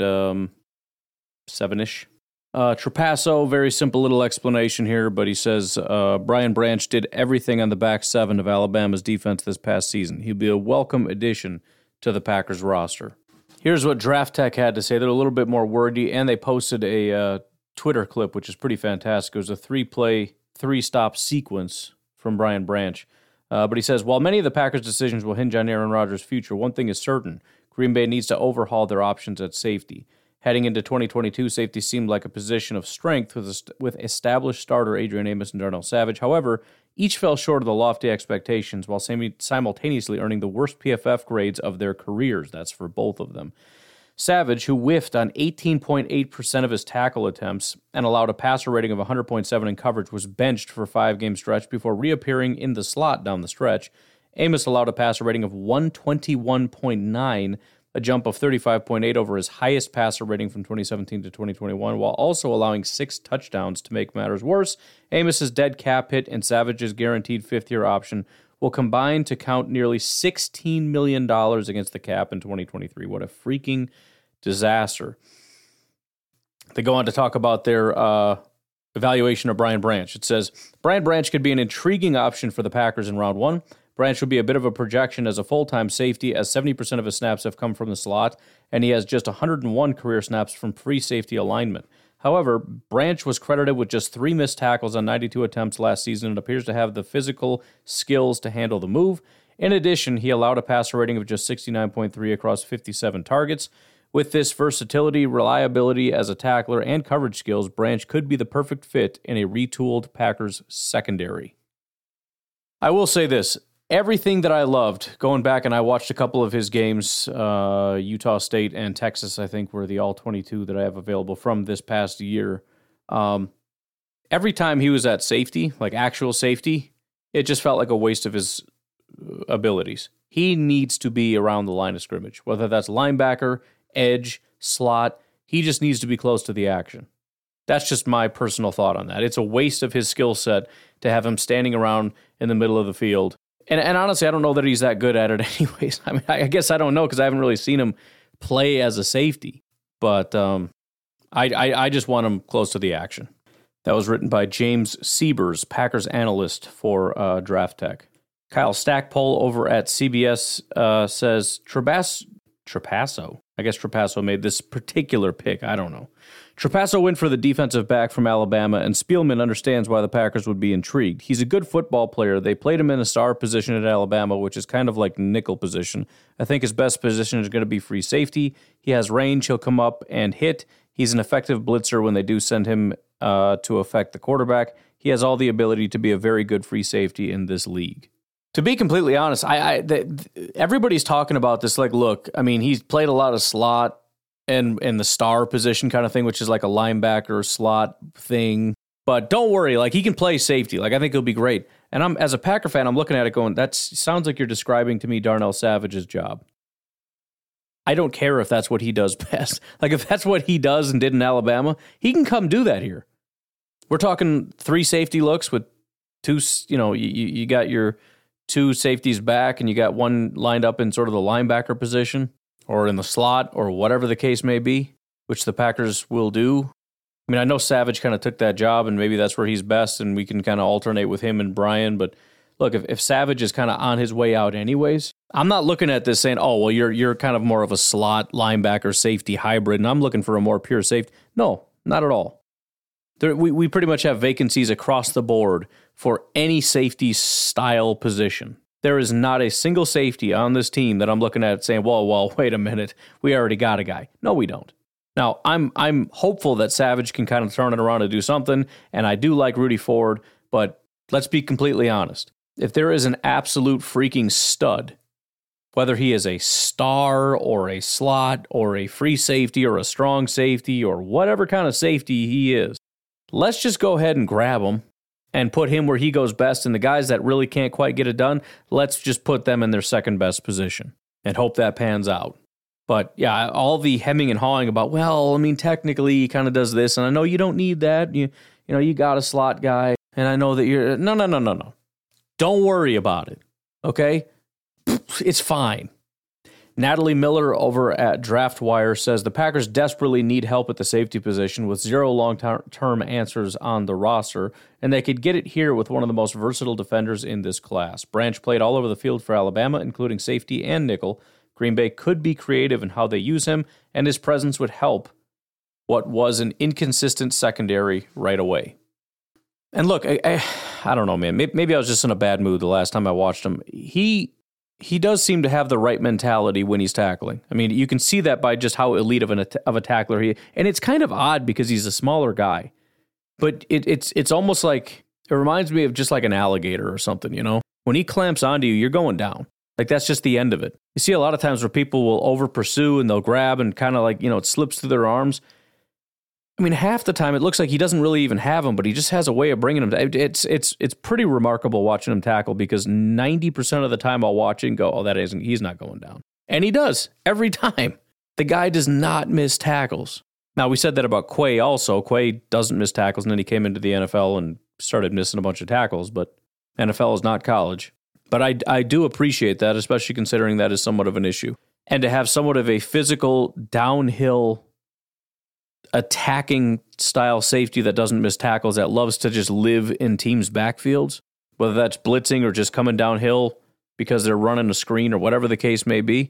7-ish. Trapasso, very simple little explanation here, but he says Brian Branch did everything on the back seven of Alabama's defense this past season. He'll be a welcome addition to the Packers roster. Here's what Draft Tech had to say. They're a little bit more wordy, and they posted a Twitter clip, which is pretty fantastic. It was a 3-play, 3-stop sequence from Brian Branch. But he says, while many of the Packers' decisions will hinge on Aaron Rodgers' future, one thing is certain. Green Bay needs to overhaul their options at safety. Heading into 2022, safety seemed like a position of strength with established starter Adrian Amos and Darnell Savage. However, each fell short of the lofty expectations while simultaneously earning the worst PFF grades of their careers. That's for both of them. Savage, who whiffed on 18.8% of his tackle attempts and allowed a passer rating of 100.7 in coverage, was benched for a 5-game stretch before reappearing in the slot down the stretch. Amos allowed a passer rating of 121.9, a jump of 35.8 over his highest passer rating from 2017 to 2021, while also allowing 6 touchdowns. To make matters worse, Amos's dead cap hit and Savage's guaranteed 5th-year option will combine to count nearly $16 million against the cap in 2023. What a freaking disaster. They go on to talk about their evaluation of Brian Branch. It says, Brian Branch could be an intriguing option for the Packers in round 1. Branch will be a bit of a projection as a full-time safety, as 70% of his snaps have come from the slot, and he has just 101 career snaps from free safety alignment. However, Branch was credited with just 3 missed tackles on 92 attempts last season and appears to have the physical skills to handle the move. In addition, he allowed a passer rating of just 69.3 across 57 targets. With this versatility, reliability as a tackler, and coverage skills, Branch could be the perfect fit in a retooled Packers secondary. I will say this. Everything that I loved, going back and I watched a couple of his games, Utah State and Texas, I think, were the all 22 that I have available from this past year. Every time he was at safety, like actual safety, it just felt like a waste of his abilities. He needs to be around the line of scrimmage, whether that's linebacker, edge, slot. He just needs to be close to the action. That's just my personal thought on that. It's a waste of his skill set to have him standing around in the middle of the field. And honestly, I don't know that he's that good at it anyways. I mean, I guess I don't know because I haven't really seen him play as a safety. But I just want him close to the action. That was written by James Siebers, Packers analyst for Draft Tech. Kyle Stackpole over at CBS says Trapasso. I guess Trapasso made this particular pick. I don't know. Trapasso went for the defensive back from Alabama, and Spielman understands why the Packers would be intrigued. He's a good football player. They played him in a star position at Alabama, which is kind of like nickel position. I think his best position is going to be free safety. He has range. He'll come up and hit. He's an effective blitzer when they do send him to affect the quarterback. He has all the ability to be a very good free safety in this league. To be completely honest, everybody's talking about this like, look, I mean, he's played a lot of slot and the star position kind of thing, which is like a linebacker slot thing. But don't worry, like he can play safety. Like I think he'll be great. And as a Packer fan, I'm looking at it going, that sounds like you're describing to me Darnell Savage's job. I don't care if that's what he does best. Like if that's what he does and did in Alabama, he can come do that here. We're talking 3 safety looks with 2, you got your 2 safeties back and you got one lined up in sort of the linebacker position or in the slot or whatever the case may be, which the Packers will do. I mean, I know Savage kind of took that job and maybe that's where he's best and we can kind of alternate with him and Brian, but look, if Savage is kind of on his way out anyways, I'm not looking at this saying, oh, well, you're kind of more of a slot linebacker safety hybrid, and I'm looking for a more pure safety. No, not at all. We pretty much have vacancies across the board for any safety style position. There is not a single safety on this team that I'm looking at saying, well, wait a minute, we already got a guy. No, we don't. Now, I'm hopeful that Savage can kind of turn it around and do something, and I do like Rudy Ford, but let's be completely honest. If there is an absolute freaking stud, whether he is a star or a slot or a free safety or a strong safety or whatever kind of safety he is, let's just go ahead and grab him and put him where he goes best, and the guys that really can't quite get it done, let's just put them in their second best position and hope that pans out. But yeah, all the hemming and hawing about, well, I mean, technically he kind of does this, and I know you don't need that. You know, you got a slot guy, and I know that you're... No. Don't worry about it, okay? It's fine. Natalie Miller over at DraftWire says the Packers desperately need help at the safety position with zero long-term answers on the roster, and they could get it here with one of the most versatile defenders in this class. Branch played all over the field for Alabama, including safety and nickel. Green Bay could be creative in how they use him, and his presence would help what was an inconsistent secondary right away. And look, I don't know, man. Maybe I was just in a bad mood the last time I watched him. He does seem to have the right mentality when he's tackling. I mean, you can see that by just how elite of a tackler he is. And it's kind of odd because he's a smaller guy. But it's almost like, it reminds me of just like an alligator or something, you know? When he clamps onto you, you're going down. Like, that's just the end of it. You see a lot of times where people will over-pursue and they'll grab and kind of like, you know, it slips through their arms. I mean, half the time it looks like he doesn't really even have him, but he just has a way of bringing him. It's pretty remarkable watching him tackle because 90% of the time I'll watch it and go, oh, he's not going down. And he does every time. The guy does not miss tackles. Now, we said that about Quay also. Quay doesn't miss tackles, and then he came into the NFL and started missing a bunch of tackles, but NFL is not college. But I do appreciate that, especially considering that is somewhat of an issue. And to have somewhat of a physical, downhill, attacking style safety that doesn't miss tackles, that loves to just live in teams' backfields, whether that's blitzing or just coming downhill because they're running a screen or whatever the case may be.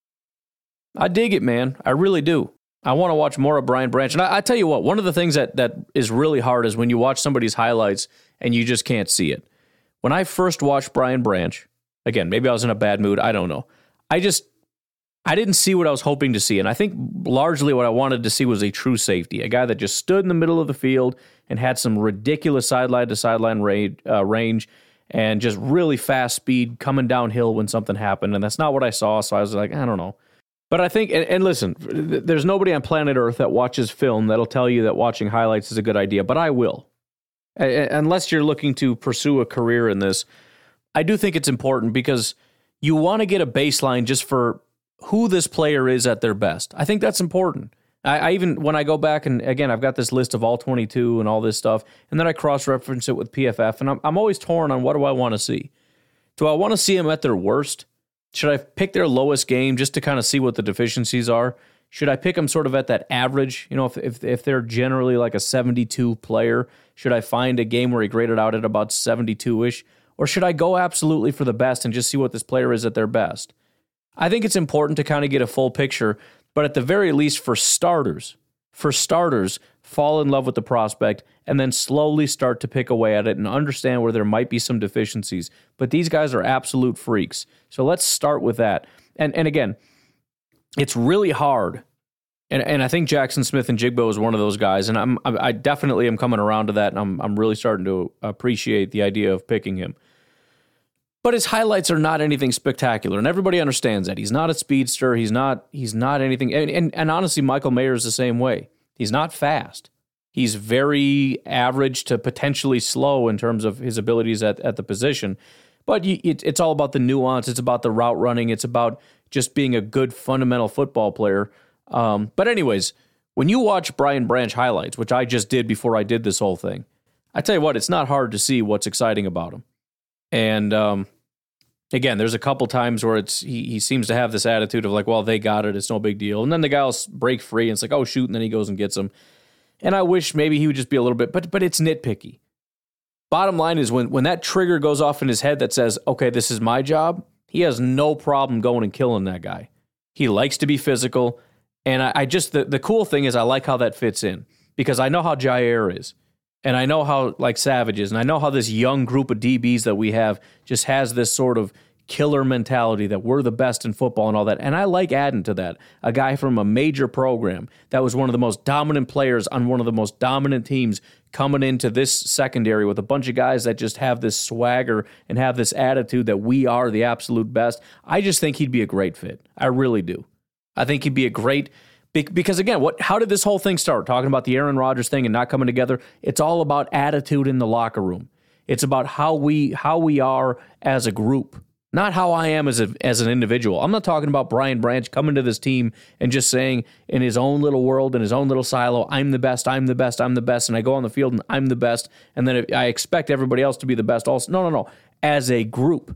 I dig it, man. I really do. I want to watch more of Brian Branch. And I tell you what, one of the things that is really hard is when you watch somebody's highlights and you just can't see it. When I first watched Brian Branch, again, maybe I was in a bad mood, I don't know. I didn't see what I was hoping to see, and I think largely what I wanted to see was a true safety, a guy that just stood in the middle of the field and had some ridiculous sideline-to-sideline range and just really fast speed coming downhill when something happened, and that's not what I saw, so I was like, I don't know. But I think, and listen, there's nobody on planet Earth that watches film that'll tell you that watching highlights is a good idea, but I will. Unless you're looking to pursue a career in this, I do think it's important because you want to get a baseline just for who this player is at their best. I think that's important. I even, when I go back, and again, I've got this list of all 22 and all this stuff, and then I cross-reference it with PFF, and I'm always torn on what do I want to see. Do I want to see them at their worst? Should I pick their lowest game just to kind of see what the deficiencies are? Should I pick them sort of at that average? You know, if they're generally like a 72 player, should I find a game where he graded out at about 72-ish? Or should I go absolutely for the best and just see what this player is at their best? I think it's important to kind of get a full picture, but at the very least for starters, fall in love with the prospect and then slowly start to pick away at it and understand where there might be some deficiencies. But these guys are absolute freaks. So let's start with that. And again, it's really hard. And I think Jackson Smith-Njigba is one of those guys, and I definitely am coming around to that, and I'm really starting to appreciate the idea of picking him. But his highlights are not anything spectacular, and everybody understands that. He's not a speedster. He's not anything. And honestly, Michael Mayer is the same way. He's not fast. He's very average to potentially slow in terms of his abilities at the position. But it's all about the nuance. It's about the route running. It's about just being a good fundamental football player. But anyways, when you watch Brian Branch highlights, which I just did before I did this whole thing, I tell you what, it's not hard to see what's exciting about him. And again, there's a couple times where he seems to have this attitude of like, well, they got it, it's no big deal. And then the guy will break free, and it's like, oh, shoot, and then he goes and gets him. And I wish maybe he would just be a little bit, but it's nitpicky. Bottom line is when that trigger goes off in his head that says, okay, this is my job, he has no problem going and killing that guy. He likes to be physical. And I just, the cool thing is I like how that fits in because I know how Jair is. And I know how like Savage is. And I know how this young group of DBs that we have just has this sort of killer mentality that we're the best in football and all that. And I like adding to that. A guy from a major program that was one of the most dominant players on one of the most dominant teams coming into this secondary with a bunch of guys that just have this swagger and have this attitude that we are the absolute best. I just think he'd be a great fit. I really do. I think he'd be a great, because again, how did this whole thing start? Talking about the Aaron Rodgers thing and not coming together. It's all about attitude in the locker room. It's about how we are as a group, not how I am as an individual. I'm not talking about Brian Branch coming to this team and just saying in his own little world, in his own little silo, I'm the best, I'm the best, I'm the best, and I go on the field and I'm the best, and then I expect everybody else to be the best also. No. As a group,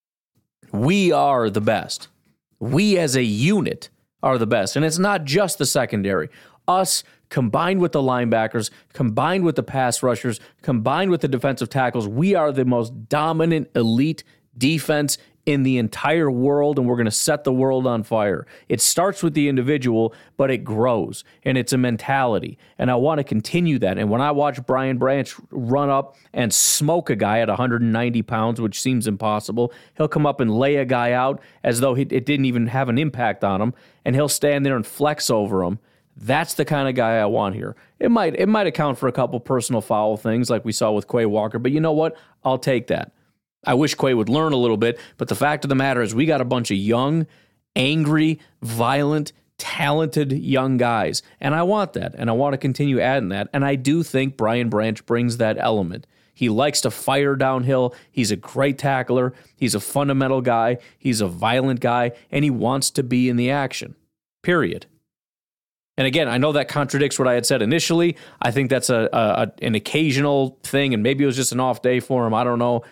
we are the best. We as a unit are the best. And it's not just the secondary. Us combined with the linebackers, combined with the pass rushers, combined with the defensive tackles, we are the most dominant elite defense in the entire world, and we're going to set the world on fire. It starts with the individual, but it grows, and it's a mentality, and I want to continue that. And when I watch Brian Branch run up and smoke a guy at 190 pounds, which seems impossible, he'll come up and lay a guy out as though it didn't even have an impact on him, and he'll stand there and flex over him. That's the kind of guy I want here. It might account for a couple personal foul things like we saw with Quay Walker, but you know what? I'll take that. I wish Quay would learn a little bit, but the fact of the matter is we got a bunch of young, angry, violent, talented young guys, and I want that, and I want to continue adding that, and I do think Brian Branch brings that element. He likes to fire downhill. He's a great tackler. He's a fundamental guy. He's a violent guy, and he wants to be in the action, period. And again, I know that contradicts what I had said initially. I think that's an occasional thing, and maybe it was just an off day for him. I don't know.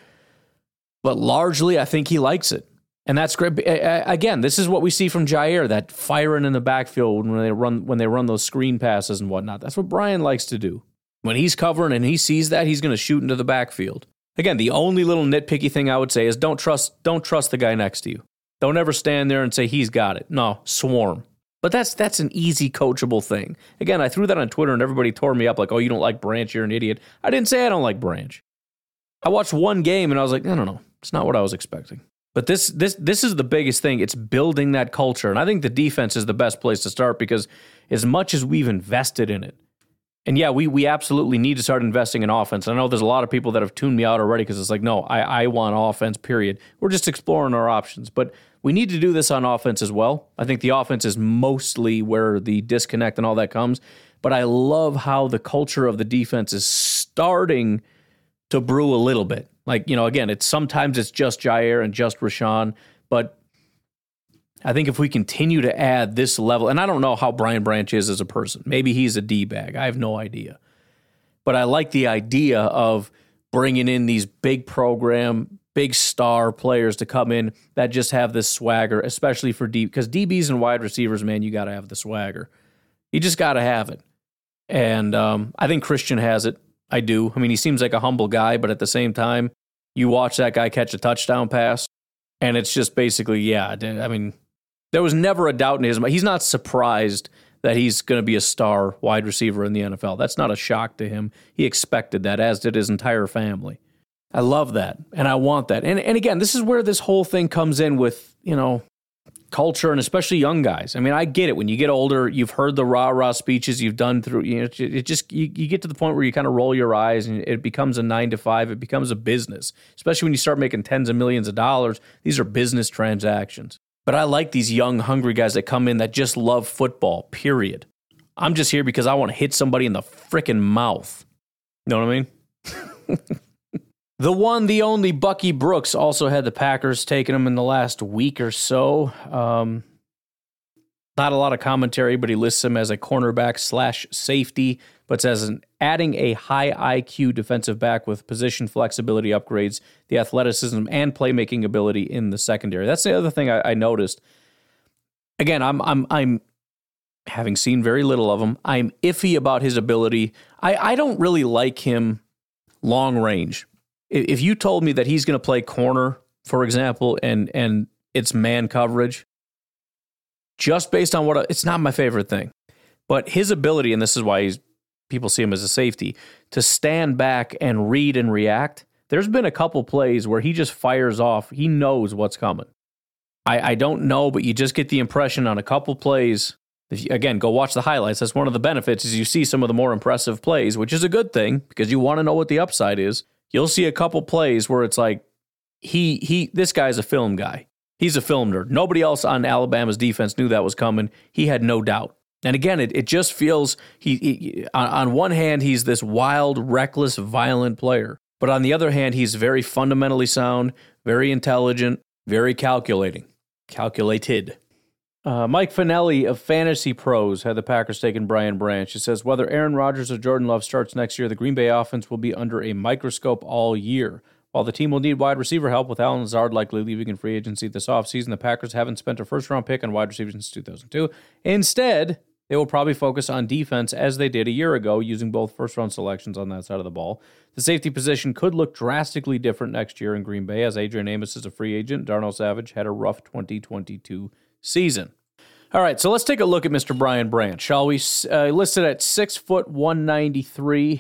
But largely, I think he likes it. And that's great. Again, this is what we see from Jair, that firing in the backfield when they run those screen passes and whatnot. That's what Brian likes to do. When he's covering and he sees that, he's going to shoot into the backfield. Again, the only little nitpicky thing I would say is don't trust the guy next to you. Don't ever stand there and say he's got it. No, swarm. But that's an easy coachable thing. Again, I threw that on Twitter and everybody tore me up like, oh, you don't like Branch, you're an idiot. I didn't say I don't like Branch. I watched one game and I was like, no. It's not what I was expecting. But this is the biggest thing. It's building that culture. And I think the defense is the best place to start because as much as we've invested in it, and yeah, we absolutely need to start investing in offense. I know there's a lot of people that have tuned me out already because it's like, no, I want offense, period. We're just exploring our options. But we need to do this on offense as well. I think the offense is mostly where the disconnect and all that comes. But I love how the culture of the defense is starting to brew a little bit. Like, again, sometimes it's just Jair and just Rashawn, but I think if we continue to add this level, and I don't know how Brian Branch is as a person. Maybe he's a D-bag. I have no idea. But I like the idea of bringing in these big program, big star players to come in that just have this swagger, especially for because DBs and wide receivers, man, you got to have the swagger. You just got to have it. And I think Christian has it. I do. I mean, he seems like a humble guy, but at the same time, you watch that guy catch a touchdown pass, and it's just basically, yeah. I mean, there was never a doubt in his mind. He's not surprised that he's going to be a star wide receiver in the NFL. That's not a shock to him. He expected that, as did his entire family. I love that, and I want that. And again, this is where this whole thing comes in with, culture, and especially young guys. I mean, I get it. When you get older, you've heard the rah-rah speeches you've done through, you get to the point where you kind of roll your eyes and it becomes a 9-to-5. It becomes a business, especially when you start making tens of millions of dollars. These are business transactions. But I like these young, hungry guys that come in that just love football, period. I'm just here because I want to hit somebody in the frickin' mouth. You know what I mean? The one, the only Bucky Brooks also had the Packers taking him in the last week or so. Not a lot of commentary, but he lists him as a cornerback / safety, but says adding a high IQ defensive back with position flexibility upgrades, the athleticism and playmaking ability in the secondary. That's the other thing I noticed. Again, I'm having seen very little of him. I'm iffy about his ability. I don't really like him long range. If you told me that he's going to play corner, for example, and it's man coverage, just based on it's not my favorite thing, but his ability, and this is why people see him as a safety, to stand back and read and react. There's been a couple plays where he just fires off. He knows what's coming. I don't know, but you just get the impression on a couple plays. Again, go watch the highlights. That's one of the benefits is you see some of the more impressive plays, which is a good thing because you want to know what the upside is. You'll see a couple plays where it's like, this guy's a film guy. He's a film nerd. Nobody else on Alabama's defense knew that was coming. He had no doubt. And again, it just feels, he on one hand, he's this wild, reckless, violent player. But on the other hand, he's very fundamentally sound, very intelligent, very calculated. Mike Finelli of Fantasy Pros had the Packers taking Brian Branch. He says, whether Aaron Rodgers or Jordan Love starts next year, the Green Bay offense will be under a microscope all year. While the team will need wide receiver help with Allen Lazard likely leaving in free agency this offseason, the Packers haven't spent a first-round pick on wide receivers since 2002. Instead, they will probably focus on defense as they did a year ago, using both first-round selections on that side of the ball. The safety position could look drastically different next year in Green Bay, as Adrian Amos is a free agent. Darnell Savage had a rough 2022 season. All right, so let's take a look at Mr. Brian Branch, shall we? Listed at 6 foot 193,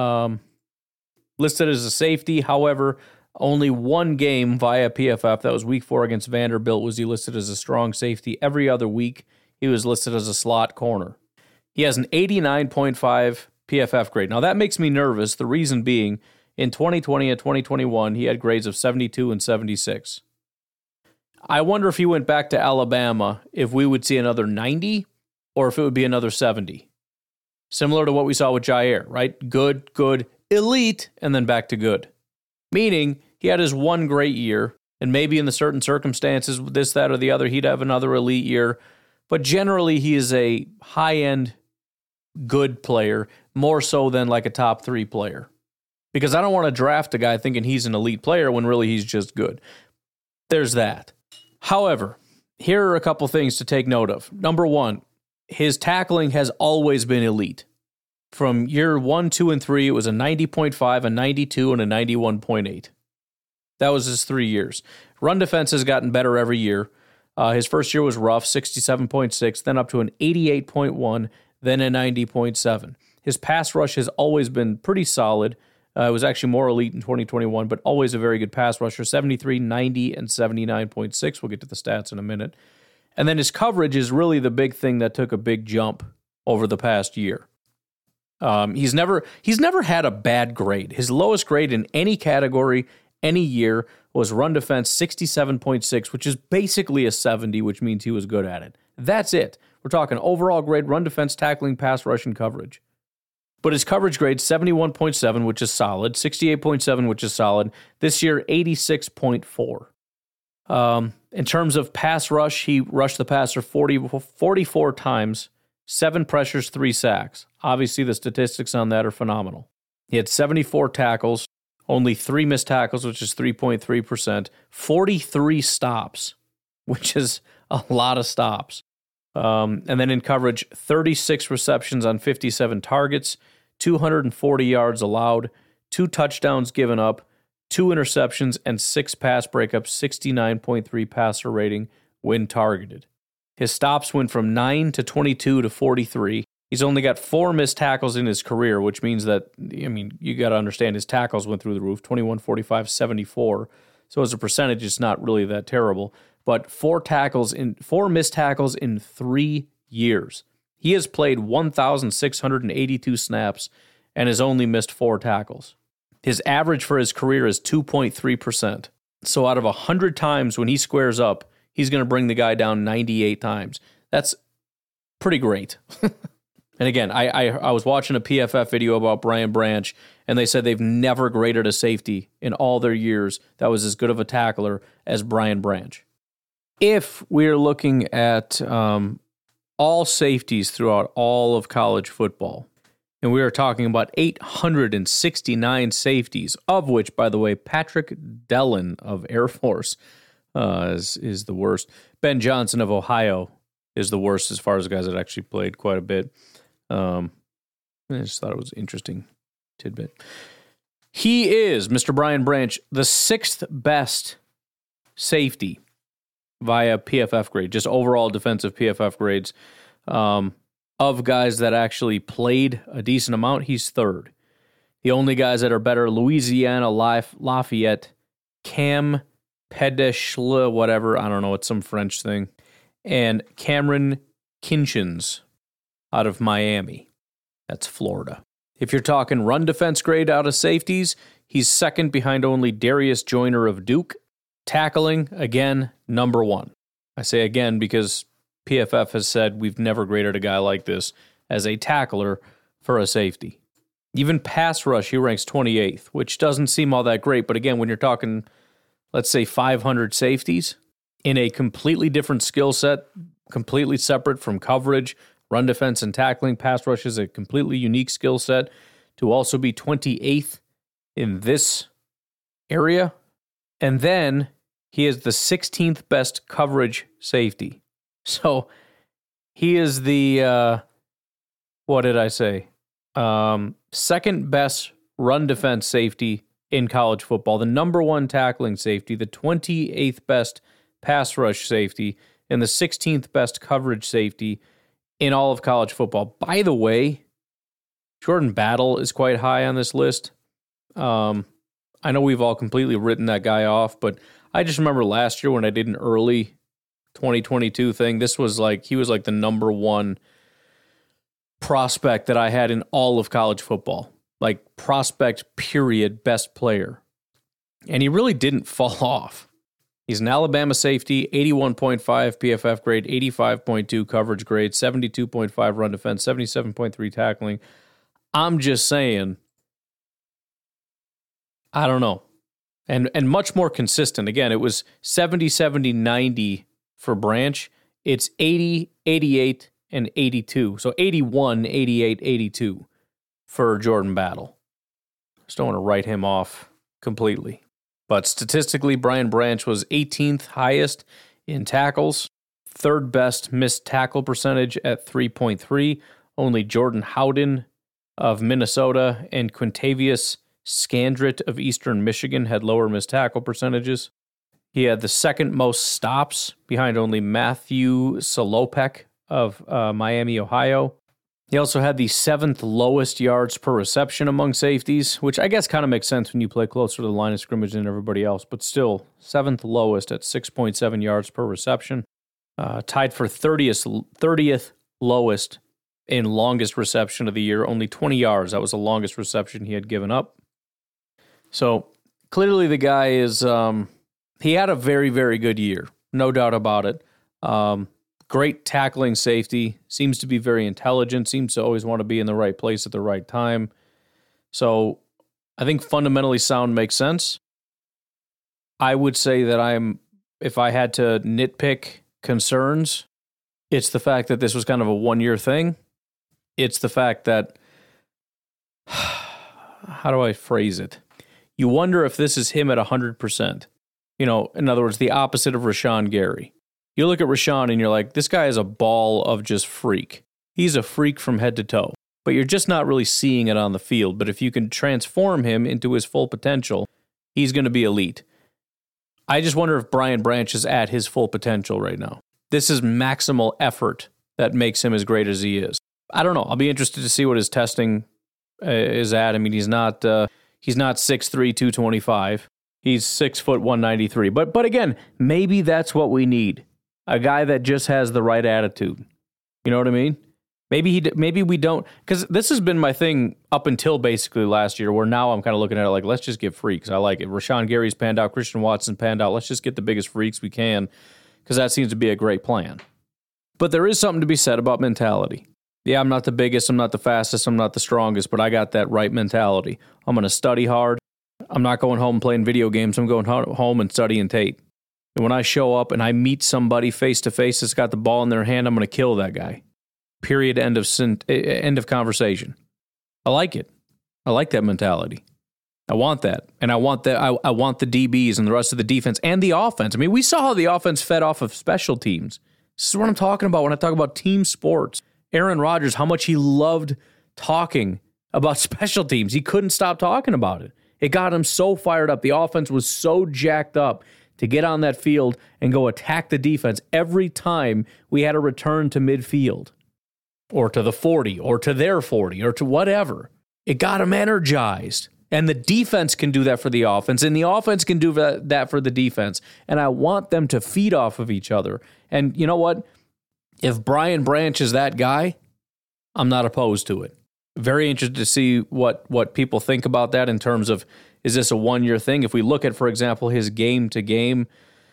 listed as a safety. However, only one game via PFF, that was week 4 against Vanderbilt, was he listed as a strong safety. Every other week, he was listed as a slot corner. He has an 89.5 PFF grade. Now, that makes me nervous, the reason being, in 2020 and 2021, he had grades of 72 and 76. I wonder if he went back to Alabama, if we would see another 90 or if it would be another 70. Similar to what we saw with Jair, right? Good, elite, and then back to good. Meaning, he had his one great year, and maybe in the certain circumstances, this, that, or the other, he'd have another elite year. But generally, he is a high-end, good player, more so than like a top 3 player. Because I don't want to draft a guy thinking he's an elite player when really he's just good. There's that. However, here are a couple things to take note of. Number one, his tackling has always been elite. From year 1, 2, and 3, it was a 90.5, a 92, and a 91.8. That was his 3 years. Run defense has gotten better every year. His first year was rough, 67.6, then up to an 88.1, then a 90.7. His pass rush has always been pretty solid. It was actually more elite in 2021, but always a very good pass rusher, 73, 90, and 79.6. We'll get to the stats in a minute. And then his coverage is really the big thing that took a big jump over the past year. He's never had a bad grade. His lowest grade in any category, any year, was run defense 67.6, which is basically a 70, which means he was good at it. That's it. We're talking overall grade, run defense, tackling, pass rush, and coverage. But his coverage grade, 71.7, which is solid, 68.7, which is solid. This year, 86.4. In terms of pass rush, he rushed the passer 44 times, 7 pressures, 3 sacks. Obviously, the statistics on that are phenomenal. He had 74 tackles, only 3 missed tackles, which is 3.3%, 43 stops, which is a lot of stops. And then in coverage, 36 receptions on 57 targets, 240 yards allowed, 2 touchdowns given up, 2 interceptions, and 6 pass breakups, 69.3 passer rating when targeted. His stops went from 9 to 22 to 43. He's only got 4 missed tackles in his career, which means that, you got to understand his tackles went through the roof, 21, 45, 74. So as a percentage, it's not really that terrible. But 4 missed tackles in 3 years. He has played 1,682 snaps and has only missed 4 tackles. His average for his career is 2.3%. So out of 100 times when he squares up, he's going to bring the guy down 98 times. That's pretty great. And again, I was watching a PFF video about Brian Branch, and they said they've never graded a safety in all their years that was as good of a tackler as Brian Branch. If we're looking at all safeties throughout all of college football, and we are talking about 869 safeties, of which, by the way, Patrick Dillon of Air Force is the worst. Ben Johnson of Ohio is the worst as far as guys that actually played quite a bit. I just thought it was an interesting tidbit. He is, Mr. Brian Branch, the 6th best safety via PFF grade, just overall defensive PFF grades. Of guys that actually played a decent amount, he's 3rd. The only guys that are better, Louisiana Lafayette, Cam Pedeshle, whatever, I don't know, it's some French thing, and Cameron Kinchins out of Miami. That's Florida. If you're talking run defense grade out of safeties, he's 2nd behind only Darius Joyner of Duke. Tackling, again, number 1. I say again because PFF has said we've never graded a guy like this as a tackler for a safety. Even pass rush, he ranks 28th, which doesn't seem all that great. But again, when you're talking, let's say 500 safeties in a completely different skill set, completely separate from coverage, run defense and tackling, pass rush is a completely unique skill set. To also be 28th in this area. And then he is the 16th best coverage safety. So he is the, what did I say? 2nd best run defense safety in college football, the number 1 tackling safety, the 28th best pass rush safety, and the 16th best coverage safety in all of college football. By the way, Jordan Battle is quite high on this list. I know we've all completely written that guy off, but I just remember last year when I did an early 2022 thing, he was like the number 1 prospect that I had in all of college football. Like prospect, period, best player. And he really didn't fall off. He's an Alabama safety, 81.5 PFF grade, 85.2 coverage grade, 72.5 run defense, 77.3 tackling. I'm just saying, I don't know. And much more consistent. Again, it was 70, 70, 90 for Branch. It's 80, 88, and 82. So 81, 88, 82 for Jordan Battle. Just don't want to write him off completely. But statistically, Brian Branch was 18th highest in tackles, 3rd best missed tackle percentage at 3.3. Only Jordan Howden of Minnesota and Quintavious Scandrett of Eastern Michigan had lower missed tackle percentages. He had the 2nd most stops behind only Matthew Salopek of Miami, Ohio. He also had the 7th lowest yards per reception among safeties, which I guess kind of makes sense when you play closer to the line of scrimmage than everybody else, but still 7th lowest at 6.7 yards per reception. Tied for 30th lowest in longest reception of the year, only 20 yards. That was the longest reception he had given up. So clearly the guy is... he had a very, very good year, no doubt about it. Great tackling safety, seems to be very intelligent, seems to always want to be in the right place at the right time. So I think fundamentally sound makes sense. I would say that if I had to nitpick concerns, it's the fact that this was kind of a one-year thing. It's the fact that, how do I phrase it? You wonder if this is him at 100%. You know, in other words, the opposite of Rashawn Gary. You look at Rashawn and you're like, this guy is a ball of just freak. He's a freak from head to toe. But you're just not really seeing it on the field. But if you can transform him into his full potential, he's going to be elite. I just wonder if Brian Branch is at his full potential right now. This is maximal effort that makes him as great as he is. I don't know. I'll be interested to see what his testing is at. I mean, he's not 6'3", 225. He's 6 foot 193. But again, maybe that's what we need. A guy that just has the right attitude. You know what I mean? Maybe we don't, because this has been my thing up until basically last year, where now I'm kind of looking at it like, let's just get freaks. I like it. Rashawn Gary's panned out. Christian Watson panned out. Let's just get the biggest freaks we can, because that seems to be a great plan. But there is something to be said about mentality. Yeah, I'm not the biggest, I'm not the fastest, I'm not the strongest, but I got that right mentality. I'm going to study hard. I'm not going home playing video games. I'm going home and studying tape. And when I show up and I meet somebody face to face that's got the ball in their hand, I'm going to kill that guy. Period. End of conversation. I like it. I like that mentality. I want that. And I want that. I want the DBs and the rest of the defense and the offense. I mean, we saw how the offense fed off of special teams. This is what I'm talking about when I talk about team sports. Aaron Rodgers, how much he loved talking about special teams. He couldn't stop talking about it. It got him so fired up. The offense was so jacked up to get on that field and go attack the defense every time we had a return to midfield or to the 40 or to their 40 or to whatever. It got him energized. And the defense can do that for the offense, and the offense can do that for the defense. And I want them to feed off of each other. And you know what? If Brian Branch is that guy, I'm not opposed to it. Very interested to see what people think about that in terms of, is this a one-year thing? If we look at, for example, his game-to-game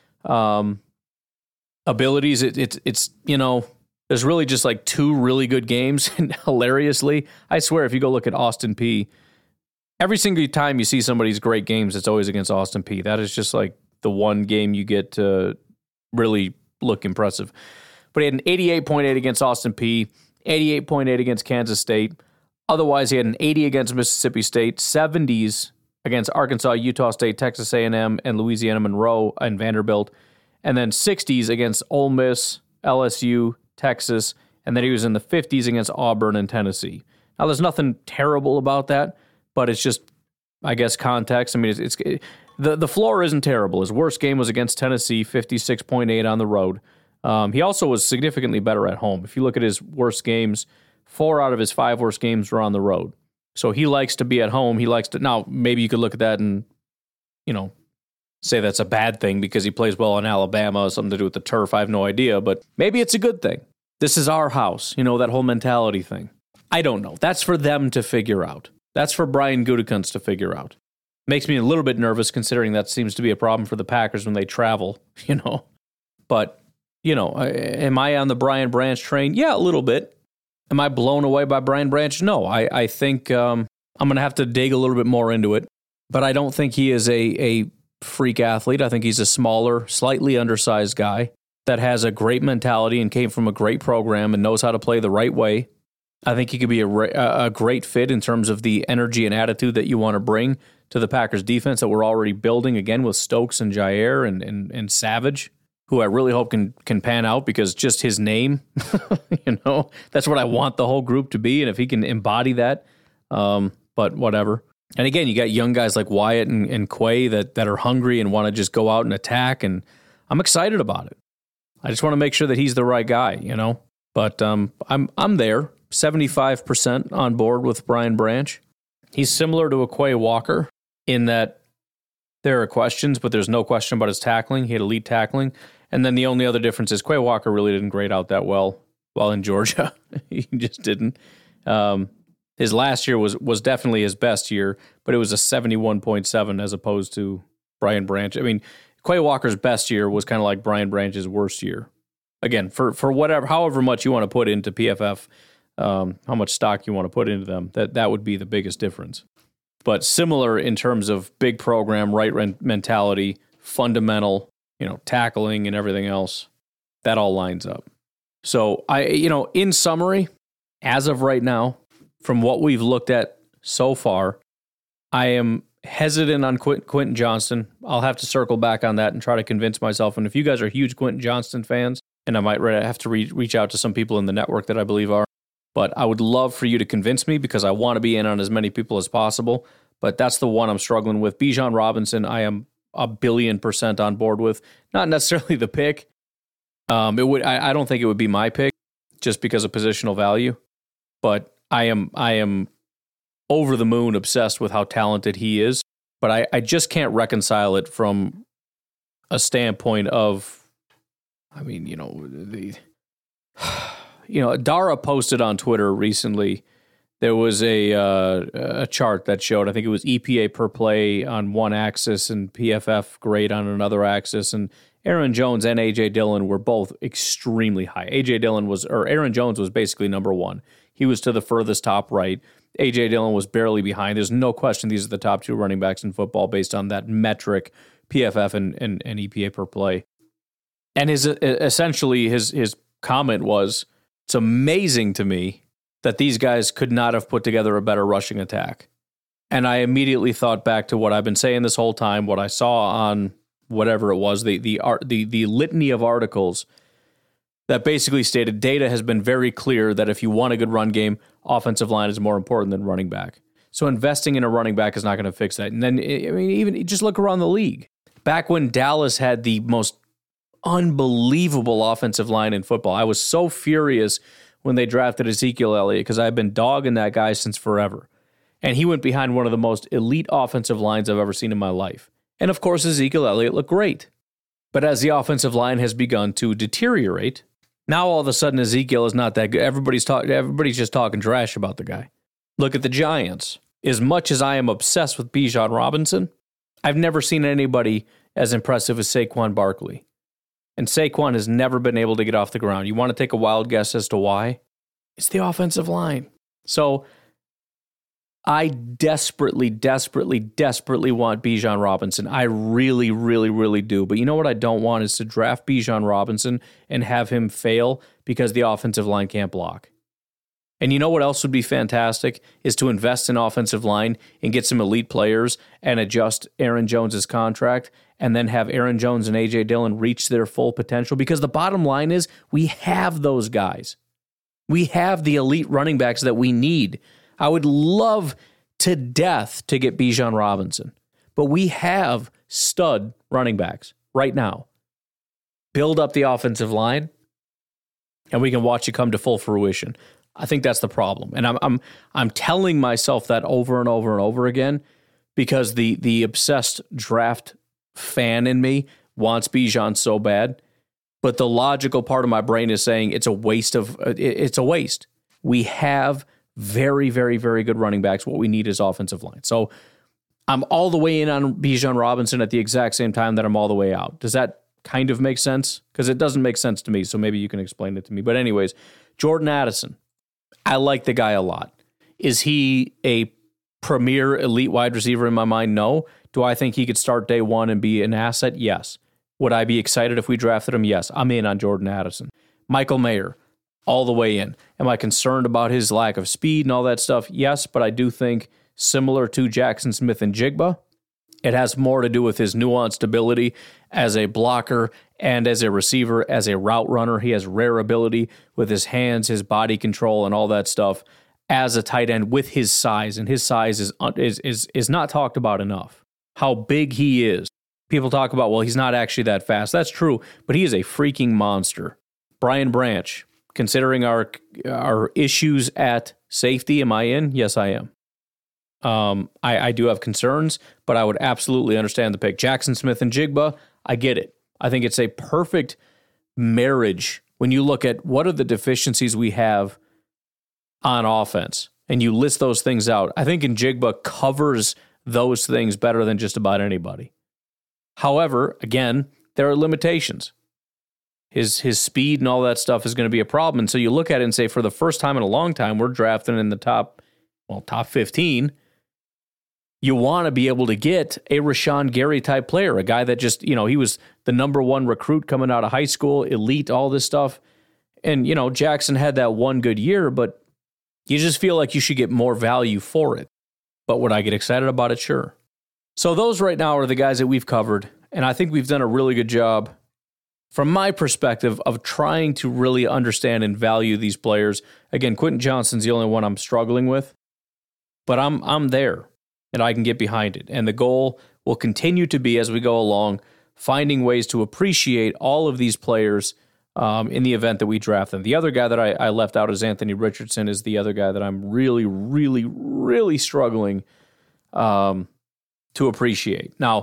abilities, it's there's really just like 2 really good games. And hilariously, I swear, if you go look at Austin Peay, every single time you see somebody's great games, it's always against Austin Peay. That is just like the one game you get to really look impressive. But he had an 88.8 against Austin Peay, 88.8 against Kansas State. Otherwise, he had an 80 against Mississippi State, 70s against Arkansas, Utah State, Texas A&M, and Louisiana Monroe and Vanderbilt, and then 60s against Ole Miss, LSU, Texas, and then he was in the 50s against Auburn and Tennessee. Now, there's nothing terrible about that, but it's just, I guess, context. I mean, the floor isn't terrible. His worst game was against Tennessee, 56.8 on the road. He also was significantly better at home. If you look at his worst games, 4 out of his 5 worst games were on the road. So he likes to be at home. He likes to, now maybe you could look at that and, say that's a bad thing because he plays well in Alabama, something to do with the turf. I have no idea, but maybe it's a good thing. This is our house, that whole mentality thing. I don't know. That's for them to figure out. That's for Brian Gutekunst to figure out. Makes me a little bit nervous considering that seems to be a problem for the Packers when they travel, But, am I on the Brian Branch train? Yeah, a little bit. Am I blown away by Brian Branch? No, I think I'm going to have to dig a little bit more into it. But I don't think he is a freak athlete. I think he's a smaller, slightly undersized guy that has a great mentality and came from a great program and knows how to play the right way. I think he could be a great fit in terms of the energy and attitude that you want to bring to the Packers defense that we're already building, again, with Stokes and Jair and Savage, who I really hope can pan out because just his name, that's what I want the whole group to be. And if he can embody that, but whatever. And again, you got young guys like Wyatt and Quay that are hungry and want to just go out and attack. And I'm excited about it. I just want to make sure that he's the right guy, But I'm there, 75% on board with Brian Branch. He's similar to a Quay Walker in that there are questions, but there's no question about his tackling. He had elite tackling. And then the only other difference is Quay Walker really didn't grade out that well while in Georgia. He just didn't. His last year was definitely his best year, but it was a 71.7 as opposed to Brian Branch. I mean, Quay Walker's best year was kind of like Brian Branch's worst year. Again, for however much you want to put into PFF, how much stock you want to put into them, that would be the biggest difference. But similar in terms of big program, right mentality, fundamental, tackling and everything else, that all lines up. So in summary, as of right now, from what we've looked at so far, I am hesitant on Quentin Johnston. I'll have to circle back on that and try to convince myself. And if you guys are huge Quentin Johnston fans, and I might have to reach out to some people in the network that I believe are, but I would love for you to convince me because I want to be in on as many people as possible. But that's the one I'm struggling with. Bijan Robinson, I am 1,000,000,000% on board with. Not necessarily the pick. I don't think it would be my pick just because of positional value. But I am over the moon obsessed with how talented he is. But I just can't reconcile it from a standpoint of, Dara posted on Twitter recently. There was a chart that showed, I think it was EPA per play on one axis and PFF grade on another axis. And Aaron Jones and A.J. Dillon were both extremely high. Aaron Jones was basically number one. He was to the furthest top right. A.J. Dillon was barely behind. There's no question these are the top 2 running backs in football based on that metric, PFF and EPA per play. And his comment was, it's amazing to me that these guys could not have put together a better rushing attack. And I immediately thought back to what I've been saying this whole time, what I saw on whatever it was, the litany of articles that basically stated data has been very clear that if you want a good run game, offensive line is more important than running back. So investing in a running back is not going to fix that. And then, I mean, even just look around the league. Back when Dallas had the most unbelievable offensive line in football, I was so furious when they drafted Ezekiel Elliott because I've been dogging that guy since forever. And he went behind one of the most elite offensive lines I've ever seen in my life. And of course, Ezekiel Elliott looked great. But as the offensive line has begun to deteriorate, now all of a sudden Ezekiel is not that good. Everybody's just talking trash about the guy. Look at the Giants. As much as I am obsessed with Bijan Robinson, I've never seen anybody as impressive as Saquon Barkley. And Saquon has never been able to get off the ground. You want to take a wild guess as to why? It's the offensive line. So I desperately, desperately, desperately want Bijan Robinson. I really, really, really do. But you know what I don't want is to draft Bijan Robinson and have him fail because the offensive line can't block. And you know what else would be fantastic is to invest in offensive line and get some elite players and adjust Aaron Jones' contract and then have Aaron Jones and A.J. Dillon reach their full potential. Because the bottom line is we have those guys. We have the elite running backs that we need. I would love to death to get Bijan Robinson, but we have stud running backs right now. Build up the offensive line, and we can watch it come to full fruition. I think that's the problem, and I'm telling myself that over and over and over again because the obsessed draft fan in me wants Bijan so bad, but the logical part of my brain is saying it's a waste. We have very, very, very good running backs. What we need is offensive line. So I'm all the way in on Bijan Robinson at the exact same time that I'm all the way out. Does that kind of make sense? Because it doesn't make sense to me, so maybe you can explain it to me. But anyways, Jordan Addison. I like the guy a lot. Is he a premier elite wide receiver in my mind? No. Do I think he could start day one and be an asset? Yes. Would I be excited if we drafted him? Yes. I'm in on Jordan Addison. Michael Mayer. All the way in. Am I concerned about his lack of speed and all that stuff? Yes, but I do think similar to Jackson Smith and Jigba, it has more to do with his nuanced ability as a blocker and as a receiver, as a route runner. He has rare ability with his hands, his body control, and all that stuff as a tight end with his size, and his size is not talked about enough. How big he is. People talk about, well, he's not actually that fast. That's true, but he is a freaking monster. Brian Branch. Considering our issues at safety, am I in? Yes, I am. I do have concerns, but I would absolutely understand the pick. Jackson Smith and Jigba, I get it. I think it's a perfect marriage when you look at what are the deficiencies we have on offense, and you list those things out. I think Njigba covers those things better than just about anybody. However, again, there are limitations. His speed and all that stuff is going to be a problem. And so you look at it and say, for the first time in a long time, we're drafting in the top 15. You want to be able to get a Rashawn Gary type player, a guy that just, he was the number one recruit coming out of high school, elite, all this stuff. And, Jackson had that one good year, but you just feel like you should get more value for it. But would I get excited about it? Sure. So those right now are the guys that we've covered. And I think we've done a really good job from my perspective of trying to really understand and value these players. Again, Quentin Johnston's the only one I'm struggling with, but I'm there and I can get behind it. And the goal will continue to be, as we go along, finding ways to appreciate all of these players in the event that we draft them. The other guy that I left out is Anthony Richardson, is the other guy that I'm really, really, really struggling to appreciate. Now,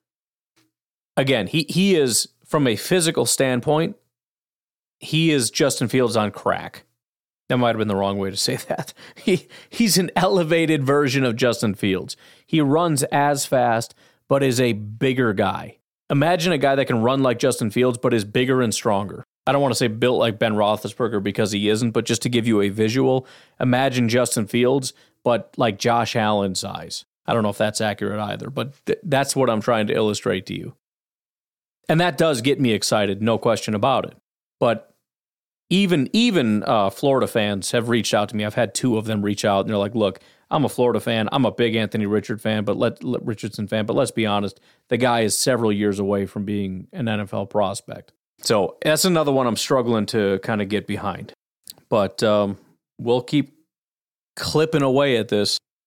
again, he is, from a physical standpoint, he is Justin Fields on crack. That might have been the wrong way to say that. He's an elevated version of Justin Fields. He runs as fast, but is a bigger guy. Imagine a guy that can run like Justin Fields, but is bigger and stronger. I don't want to say built like Ben Roethlisberger because he isn't, but just to give you a visual, imagine Justin Fields, but like Josh Allen size. I don't know if that's accurate either, but that's what I'm trying to illustrate to you. And that does get me excited, no question about it. But even Florida fans have reached out to me. I've had two of them reach out, and they're like, look, I'm a Florida fan. I'm a big Anthony Richardson fan, but let's be honest, the guy is several years away from being an NFL prospect. So that's another one I'm struggling to kind of get behind. But we'll keep clipping away at this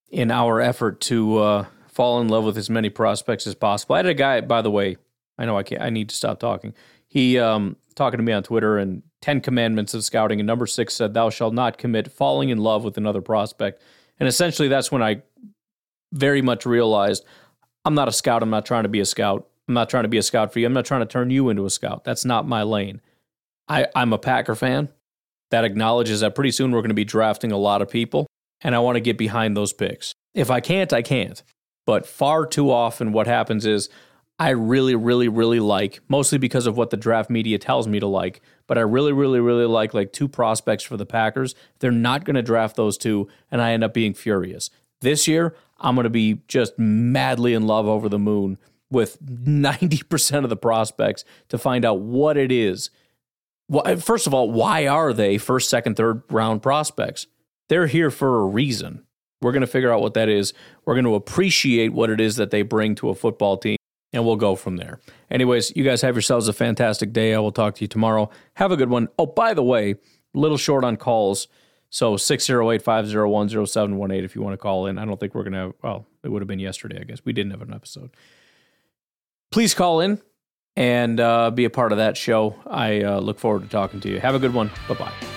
in our effort to fall in love with as many prospects as possible. I had a guy, by the way, I know I need to stop talking. He talking to me on Twitter, and 10 commandments of scouting, and number 6 said, "Thou shalt not commit falling in love with another prospect." And essentially that's when I very much realized I'm not a scout. I'm not trying to be a scout. I'm not trying to be a scout for you. I'm not trying to turn you into a scout. That's not my lane. I'm a Packer fan that acknowledges that pretty soon we're going to be drafting a lot of people, and I want to get behind those picks. If I can't, I can't. But far too often what happens is I really, really, really like, mostly because of what the draft media tells me to like, but I really, really, really like 2 prospects for the Packers. They're not going to draft those 2, and I end up being furious. This year, I'm going to be just madly in love over the moon with 90% of the prospects to find out what it is. Well, first of all, why are they first, second, third round prospects? They're here for a reason. We're going to figure out what that is. We're going to appreciate what it is that they bring to a football team, and we'll go from there. Anyways, you guys have yourselves a fantastic day. I will talk to you tomorrow. Have a good one. Oh, by the way, a little short on calls. So 608-501-0718 if you want to call in. I don't think we're going to have, well, it would have been yesterday, I guess. We didn't have an episode. Please call in and be a part of that show. I look forward to talking to you. Have a good one. Bye-bye.